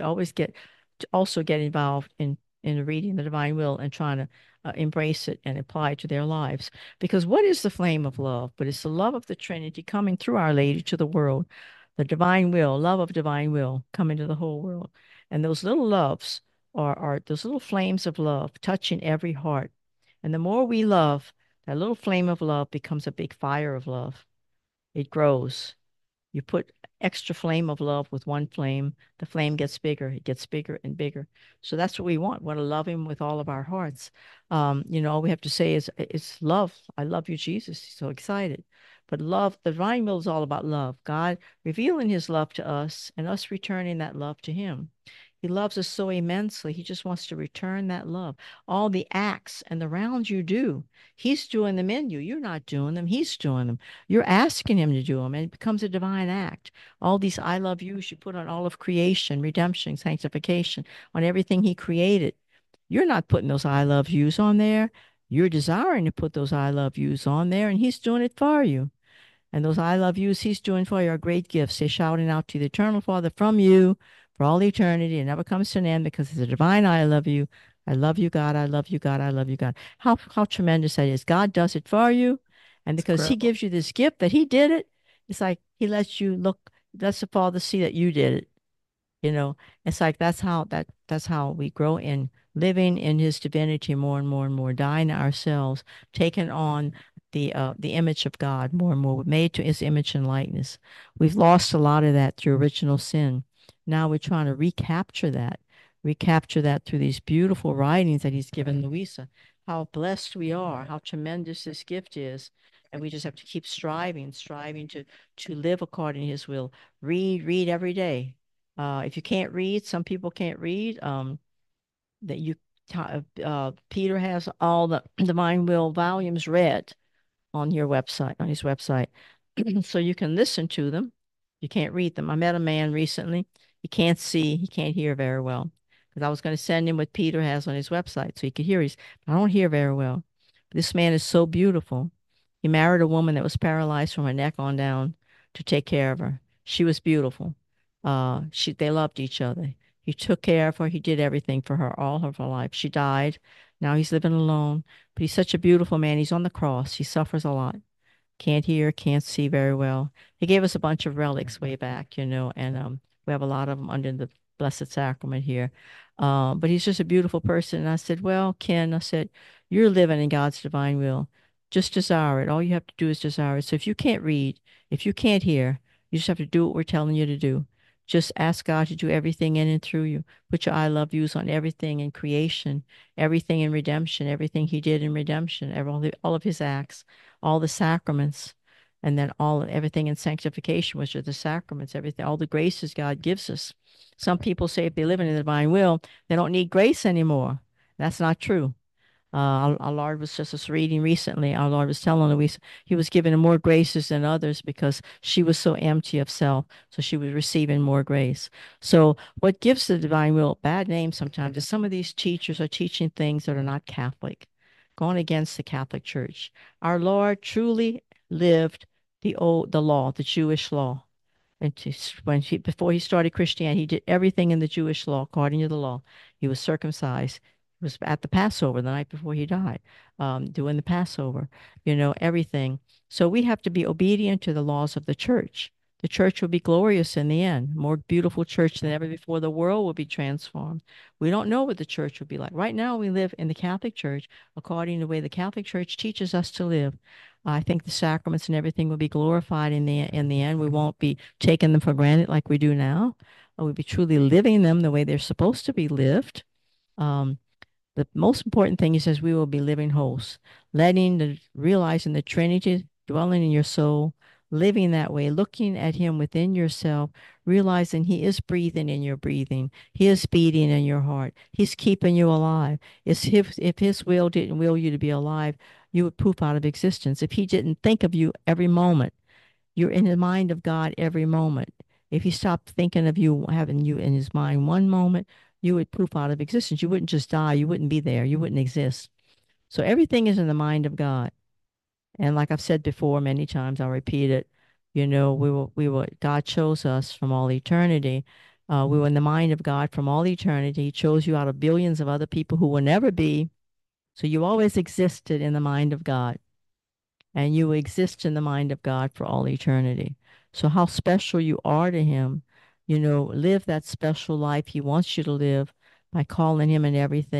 also get involved in reading the divine will and trying to embrace it and apply it to their lives. Because what is the flame of love? But it's the love of the Trinity coming through Our Lady to the world, the divine will, love of divine will coming to the whole world. And those little loves are those little flames of love touching every heart. And the more we love, that little flame of love becomes a big fire of love. It grows. You put extra flame of love with one flame, the flame gets bigger. It gets bigger and bigger. So that's what we want. We want to love him with all of our hearts. All we have to say is it's love. I love you, Jesus. He's so excited. But love, the divine will is all about love. God revealing his love to us and us returning that love to him. He loves us so immensely. He just wants to return that love. All the acts and the rounds you do, he's doing them in you. You're not doing them. He's doing them. You're asking him to do them, and it becomes a divine act. All these I love yous you put on all of creation, redemption, sanctification, on everything he created. You're not putting those I love yous on there. You're desiring to put those I love yous on there, and he's doing it for you. And those I love yous he's doing for you are great gifts. They're shouting out to the eternal Father from you for all eternity. It never comes to an end because it's a divine I love you. I love you, God. I love you, God. I love you, God. How tremendous that is. God does it for you. And because he gives you this gift that he did it, it's like he lets you lets the Father see that you did it. It's like that's how we grow in living in his divinity more and more and more, dying to ourselves, taking on the image of God more and more. We're made to his image and likeness. We've lost a lot of that through original sin. Now we're trying to recapture that through these beautiful writings that he's given Louisa. How blessed we are, how tremendous this gift is. And we just have to keep striving to live according to his will. Read every day. If you can't read, some people can't read. That you, Peter has all the Divine Will volumes read on his website, so you can listen to them. You can't read them. I met a man recently. He can't see, he can't hear very well. Because I was going to send him what Peter has on his website so he could hear. I don't hear very well. But this man is so beautiful. He married a woman that was paralyzed from her neck on down to take care of her. She was beautiful. They loved each other. He took care of her. He did everything for her all of her life. She died. Now he's living alone. But he's such a beautiful man. He's on the cross. He suffers a lot. Can't hear, can't see very well. He gave us a bunch of relics way back, and we have a lot of them under the Blessed Sacrament here. But he's just a beautiful person. And I said, well, Ken, you're living in God's divine will. Just desire it. All you have to do is desire it. So if you can't read, if you can't hear, you just have to do what we're telling you to do. Just ask God to do everything in and through you. Put your I love yous on everything in creation, everything in redemption, everything he did in redemption, all of his acts, all the sacraments, and then everything in sanctification, which are the sacraments, everything, all the graces God gives us. Some people say if they live in the divine will, they don't need grace anymore. That's not true. Our Lord was just reading recently. Our Lord was telling Louisa he was giving her more graces than others because she was so empty of self. So she was receiving more grace. So what gives the divine will a bad name sometimes is some of these teachers are teaching things that are not Catholic, going against the Catholic Church. Our Lord truly lived the law, the Jewish law. And before he started Christianity, he did everything in the Jewish law according to the law. He was circumcised. Was at the Passover the night before he died, doing the Passover, everything. So we have to be obedient to the laws of the church. The church will be glorious in the end, more beautiful church than ever before. The world will be transformed. We don't know what the church will be like. Right now, we live in the Catholic Church according to the way the Catholic Church teaches us to live. I think the sacraments and everything will be glorified in the end. We won't be taking them for granted like we do now. We'll be truly living them the way they're supposed to be lived. The most important thing, he says, we will be living hosts, realizing the Trinity dwelling in your soul, living that way, looking at him within yourself, realizing he is breathing in your breathing. He is beating in your heart. He's keeping you alive. If his will didn't will you to be alive, you would poof out of existence. If he didn't think of you every moment, you're in the mind of God every moment. If he stopped thinking of you, having you in his mind one moment, you would poof out of existence. You wouldn't just die. You wouldn't be there. You wouldn't exist. So everything is in the mind of God. And like I've said before many times, I'll repeat it. God chose us from all eternity. We were in the mind of God from all eternity. He chose you out of billions of other people who will never be. So you always existed in the mind of God, and you exist in the mind of God for all eternity. So how special you are to him, live that special life he wants you to live by calling him in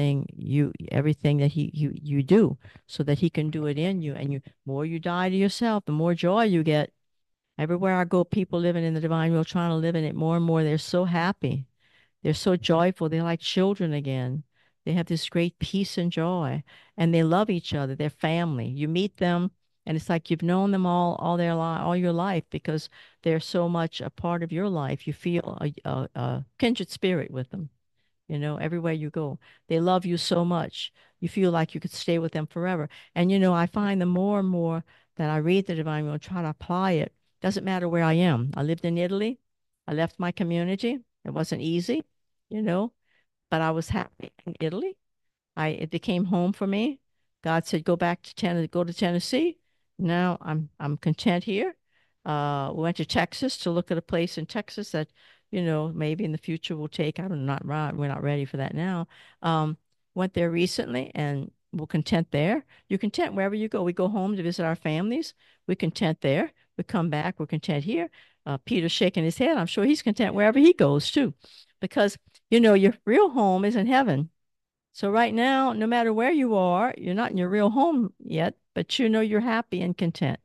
everything that you do, so that he can do it in you. And more you die to yourself, the more joy you get. Everywhere I go, people living in the divine will, trying to live in it more and more. They're so happy. They're so joyful. They're like children again. They have this great peace and joy, and they love each other. They're family. You meet them, and it's like you've known them all your life, because they're so much a part of your life. You feel a kindred spirit with them. Everywhere you go, they love you so much. You feel like you could stay with them forever. And I find the more and more that I read the divine will and try to apply it. Doesn't matter where I am. I lived in Italy. I left my community. It wasn't easy, you know, but I was happy in Italy. It became home for me. God said, go to Tennessee. Now I'm content here. We went to Texas to look at a place in Texas that, maybe in the future we'll take. I don't not right. We're not ready for that now. Um, Went there recently, and we're content there. You're content wherever you go. We go home to visit our families. We're content there. We come back. We're content here. Peter's shaking his head. I'm sure he's content wherever he goes too, because your real home is in heaven. So right now, no matter where you are, you're not in your real home yet, but you're happy and content.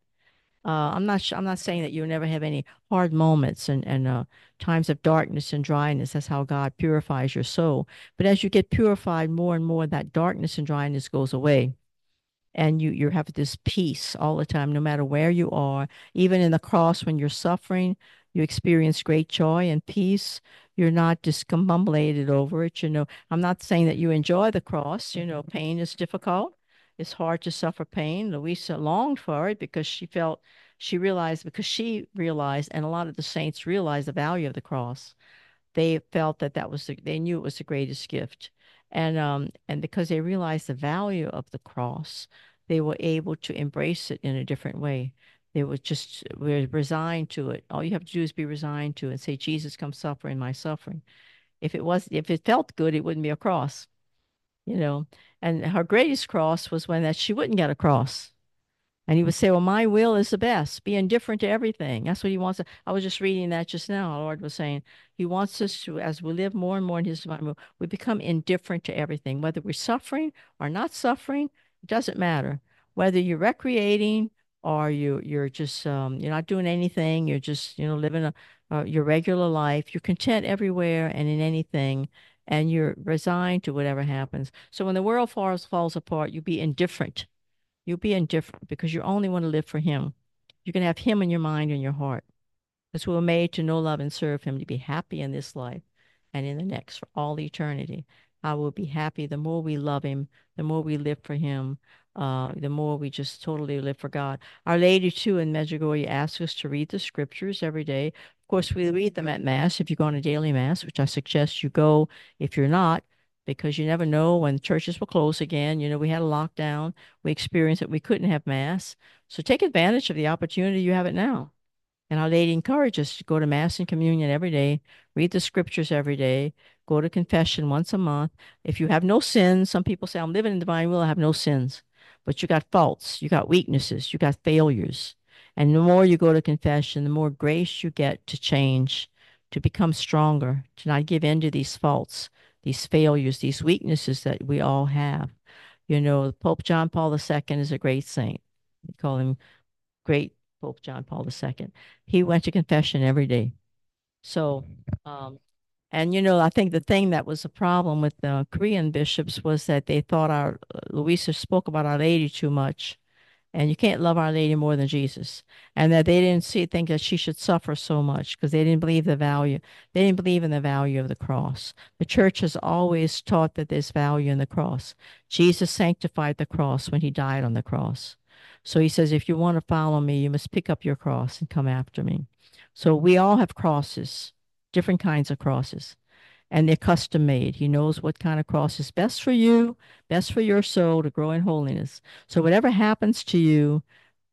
I'm not saying that you'll never have any hard moments and times of darkness and dryness. That's how God purifies your soul. But as you get purified more and more, that darkness and dryness goes away, and you have this peace all the time, no matter where you are. Even in the cross, when you're suffering, you experience great joy and peace. You're not discombobulated over it. I'm not saying that you enjoy the cross. Pain is difficult. It's hard to suffer pain. Louisa longed for it because she realized, and a lot of the saints realized the value of the cross. They felt that they knew it was the greatest gift. And because they realized the value of the cross, they were able to embrace it in a different way. They were resigned to it. All you have to do is be resigned to it and say, Jesus, come suffer in my suffering. If it felt good, it wouldn't be a cross, you know. And her greatest cross was when that she wouldn't get a cross. And he would say, well, my will is the best. Be indifferent to everything. That's what he wants. I was just reading that just now. Our Lord was saying he wants us to, as we live more and more in his divine will, we become indifferent to everything. Whether we're suffering or not suffering, it doesn't matter. Whether you're recreating or you're just, you're not doing anything, you're just, living your regular life. You're content everywhere and in anything, and you're resigned to whatever happens. So when the world falls apart, you be indifferent. You'll be indifferent because you only want to live for him. You can have him in your mind and your heart. Because we were made to know, love, and serve him, to be happy in this life and in the next for all eternity. I will be happy the more we love him, the more we live for him, the more we just totally live for God. Our Lady, too, in Medjugorje asks us to read the scriptures every day. Of course, we read them at Mass if you go on a daily Mass, which I suggest you go if you're not, because you never know when churches will close again. We had a lockdown. We experienced it. We couldn't have Mass. So take advantage of the opportunity you have it now. And Our Lady encourages us to go to Mass and communion every day, read the scriptures every day, go to confession once a month. If you have no sins, some people say, I'm living in divine will, I have no sins. But you got faults, you got weaknesses, you got failures. And the more you go to confession, the more grace you get to change, to become stronger, to not give in to these faults, these failures, these weaknesses that we all have. Pope John Paul II is a great saint. We call him great Pope John Paul II. He went to confession every day. So, and I think the thing that was a problem with the Korean bishops was that they thought our Louisa spoke about Our Lady too much, and you can't love Our Lady more than Jesus, and that they didn't think that she should suffer so much because they didn't believe the value. They didn't believe in the value of the cross. The church has always taught that there's value in the cross. Jesus sanctified the cross when he died on the cross. So he says, if you want to follow me, you must pick up your cross and come after me. So we all have crosses, different kinds of crosses, and they're custom made. He knows what kind of cross is best for you, best for your soul to grow in holiness. So whatever happens to you,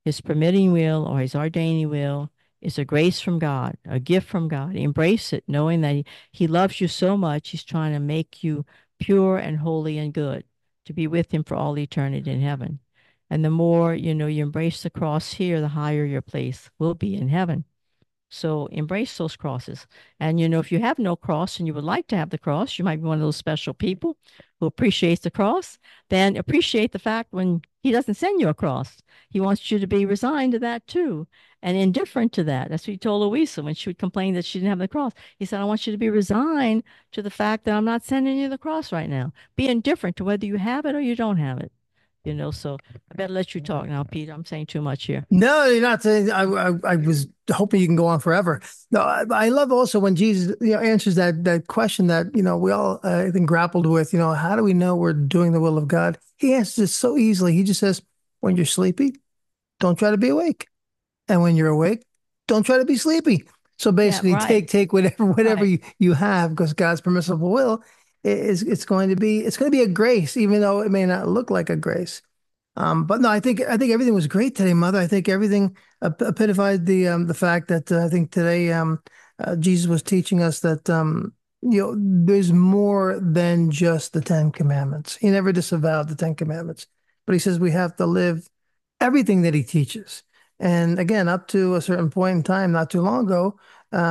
his permitting will or his ordaining will is a grace from God, a gift from God. Embrace it, knowing that he loves you so much, he's trying to make you pure and holy and good to be with him for all eternity in heaven. And the more, you embrace the cross here, the higher your place will be in heaven. So embrace those crosses. And, if you have no cross and you would like to have the cross, you might be one of those special people who appreciates the cross, then appreciate the fact when he doesn't send you a cross. He wants you to be resigned to that too and indifferent to that. That's what he told Louisa when she would complain that she didn't have the cross. He said, I want you to be resigned to the fact that I'm not sending you the cross right now. Be indifferent to whether you have it or you don't have it. So I better let you talk now, Peter. I'm saying too much here. No, you're not saying. I was hoping you can go on forever. No, I love also when Jesus, answers that question that we all I think grappled with. How do we know we're doing the will of God? He answers it so easily. He just says, "When you're sleepy, don't try to be awake, and when you're awake, don't try to be sleepy." So basically, right. take whatever Right. you have, because God's permissible will it's going to be a grace, even though it may not look like a grace. But no, I think everything was great today, Mother. I think everything epitomised the fact that I think today Jesus was teaching us that there's more than just the Ten Commandments. He never disavowed the Ten Commandments, but he says we have to live everything that he teaches. And again, up to a certain point in time, not too long ago,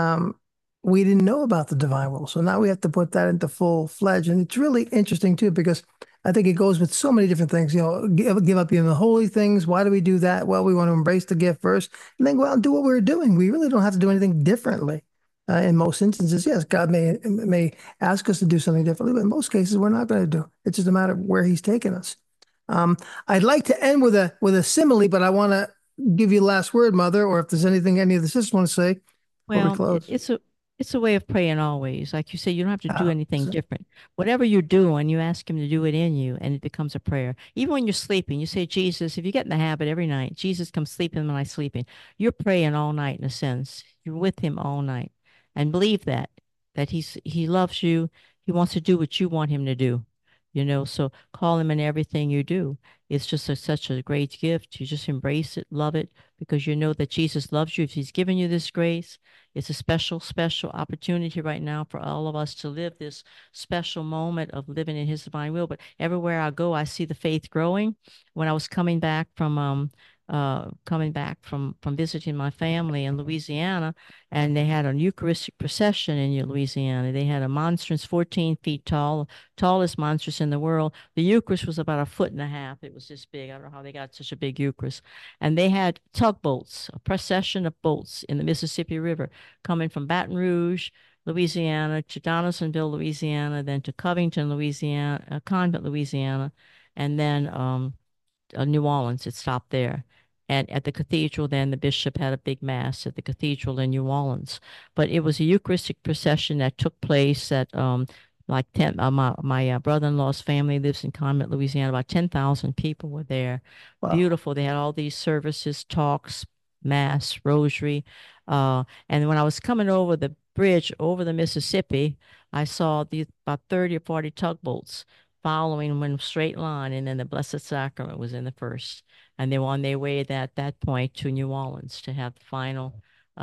we didn't know about the divine will. So now we have to put that into full fledged. And it's really interesting too, because I think it goes with so many different things. Give up even the holy things. Why do we do that? Well, we want to embrace the gift first and then go out and do what we're doing. We really don't have to do anything differently. In most instances, yes, God may ask us to do something differently, but in most cases, we're not going to do. It's just a matter of where He's taken us. I'd like to end with a simile, but I want to give you the last word, Mother, or if there's anything any of the sisters want to say before we Well, close. it's a way of praying always. Like you say, you don't have to do anything so- different. Whatever you're doing, you ask him to do it in you, and it becomes a prayer. Even when you're sleeping, you say, Jesus, if you get in the habit every night, Jesus, come sleep in when I'm sleeping. You're praying all night in a sense. You're with him all night. And believe that he loves you. He wants to do what you want him to do. So call him in everything you do. It's just such a great gift. You just embrace it, love it, because you know that Jesus loves you. If he's given you this grace, it's a special, special opportunity right now for all of us to live this special moment of living in his divine will. But everywhere I go, I see the faith growing. When I was coming back from visiting my family in Louisiana, and they had a Eucharistic procession in Louisiana. They had a monstrance 14 feet tall, tallest monstrance in the world. The Eucharist was about 1.5 feet. It was this big. I don't know how they got such a big Eucharist. And they had tugboats, a procession of boats in the Mississippi River coming from Baton Rouge, Louisiana, to Donaldsonville, Louisiana, then to Covington, Louisiana, Convent, Louisiana, and then New Orleans. It stopped there. And at the cathedral, then the bishop had a big mass at the cathedral in New Orleans. But it was a Eucharistic procession that took place at like 10. My brother-in-law's family lives in Convent, Louisiana. About 10,000 people were there. Wow. Beautiful. They had all these services, talks, mass, rosary. And when I was coming over the bridge over the Mississippi, I saw these about 30 or 40 tugboats following one straight line, and then the Blessed Sacrament was in the first, and they were on their way at that point to New Orleans to have the final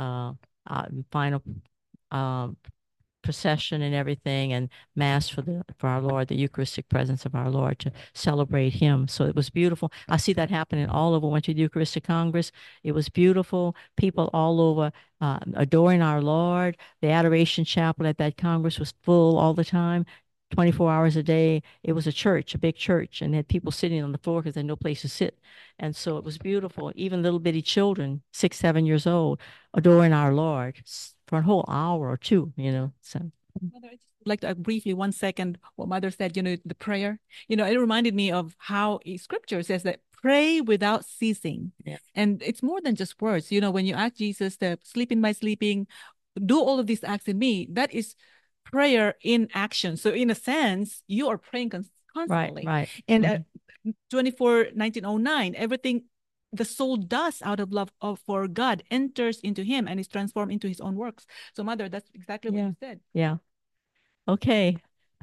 uh, procession and everything, and mass for our Lord, the Eucharistic presence of our Lord, to celebrate him. So it was beautiful. I see that happening all over. Went to the Eucharistic Congress. It was beautiful. People all over adoring our Lord. The Adoration Chapel at that Congress was full all the time. 24 hours a day. It was a church, a big church, and they had people sitting on the floor because they had no place to sit. And so it was beautiful. Even little bitty children, 6, 7 years old, adoring our Lord for a whole hour or two, So Mother, I just would like to briefly, 1 second, what Mother said, the prayer. It reminded me of how Scripture says that pray without ceasing. Yeah. And it's more than just words. When you ask Jesus to sleep in my sleeping, do all of these acts in me, that is prayer in action. So in a sense, you are praying constantly. Right. And 1909, everything the soul does out of love for God enters into him and is transformed into his own works. So Mother, that's exactly what you said. Yeah. Okay.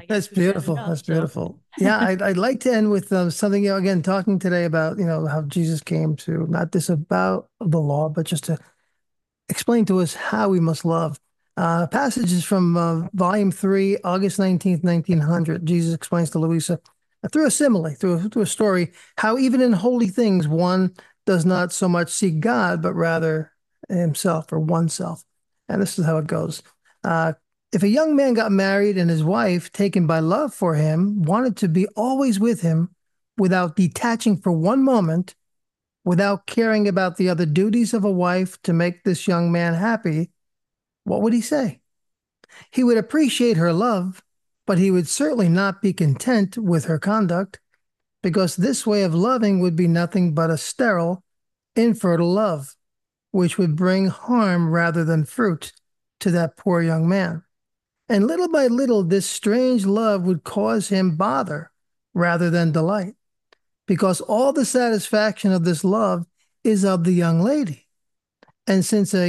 I That's guess we said beautiful. enough. That's So beautiful. Yeah, I'd like to end with something, again, talking today about, how Jesus came to not disavow the law, but just to explain to us how we must love. Passages from Volume 3, August 19th, 1900. Jesus explains to Louisa through a simile, through a story, how even in holy things one does not so much seek God, but rather himself or oneself. And this is how it goes. Uh, if a young man got married and his wife, taken by love for him, wanted to be always with him without detaching for one moment, without caring about the other duties of a wife to make this young man happy, what would he say? He would appreciate her love, but he would certainly not be content with her conduct, because this way of loving would be nothing but a sterile, infertile love, which would bring harm rather than fruit to that poor young man. And little by little, this strange love would cause him bother rather than delight, because all the satisfaction of this love is of the young lady. And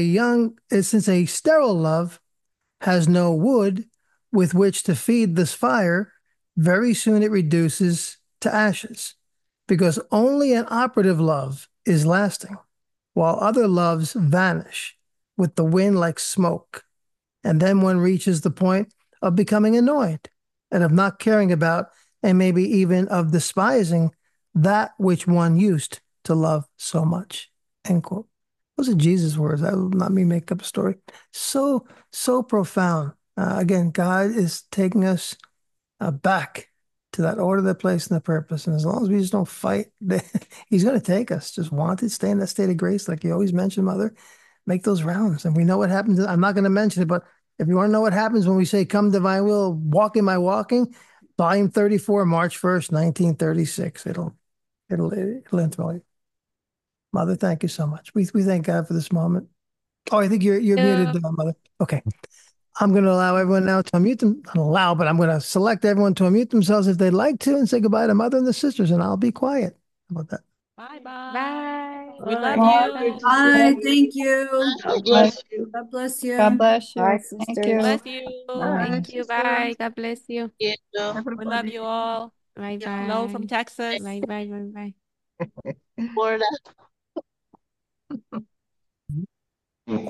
since a sterile love has no wood with which to feed this fire, very soon it reduces to ashes, because only an operative love is lasting, while other loves vanish with the wind like smoke. And then one reaches the point of becoming annoyed and of not caring about, and maybe even of despising that which one used to love so much. End quote. Those are Jesus' words. That will not me make up a story. So, so profound. Again, God is taking us back to that order, that place, and the purpose. And as long as we just don't fight, He's going to take us. Just want it, stay in that state of grace, like you always mention, Mother. Make those rounds. And we know what happens. I'm not going to mention it, but if you want to know what happens when we say, "Come, divine will, walk in my walking," volume 34, March 1st, 1936. It'll enthrall you. Mother, thank you so much. We thank God for this moment. Oh, I think you're muted, Mother. Okay. I'm going to allow everyone now to unmute them. Not allow, but I'm going to select everyone to unmute themselves if they'd like to and say goodbye to Mother and the sisters, and I'll be quiet. How about that? bye bye. Bye. We love Bye. you. Bye. Thank you. God bless you. God bless you. God bless you. Bye, Thank sisters. you. Bless you. Thank you. Bye. God bless you. You. We love you all. Bye Hello from bye. Texas. Bye bye bye bye. Florida.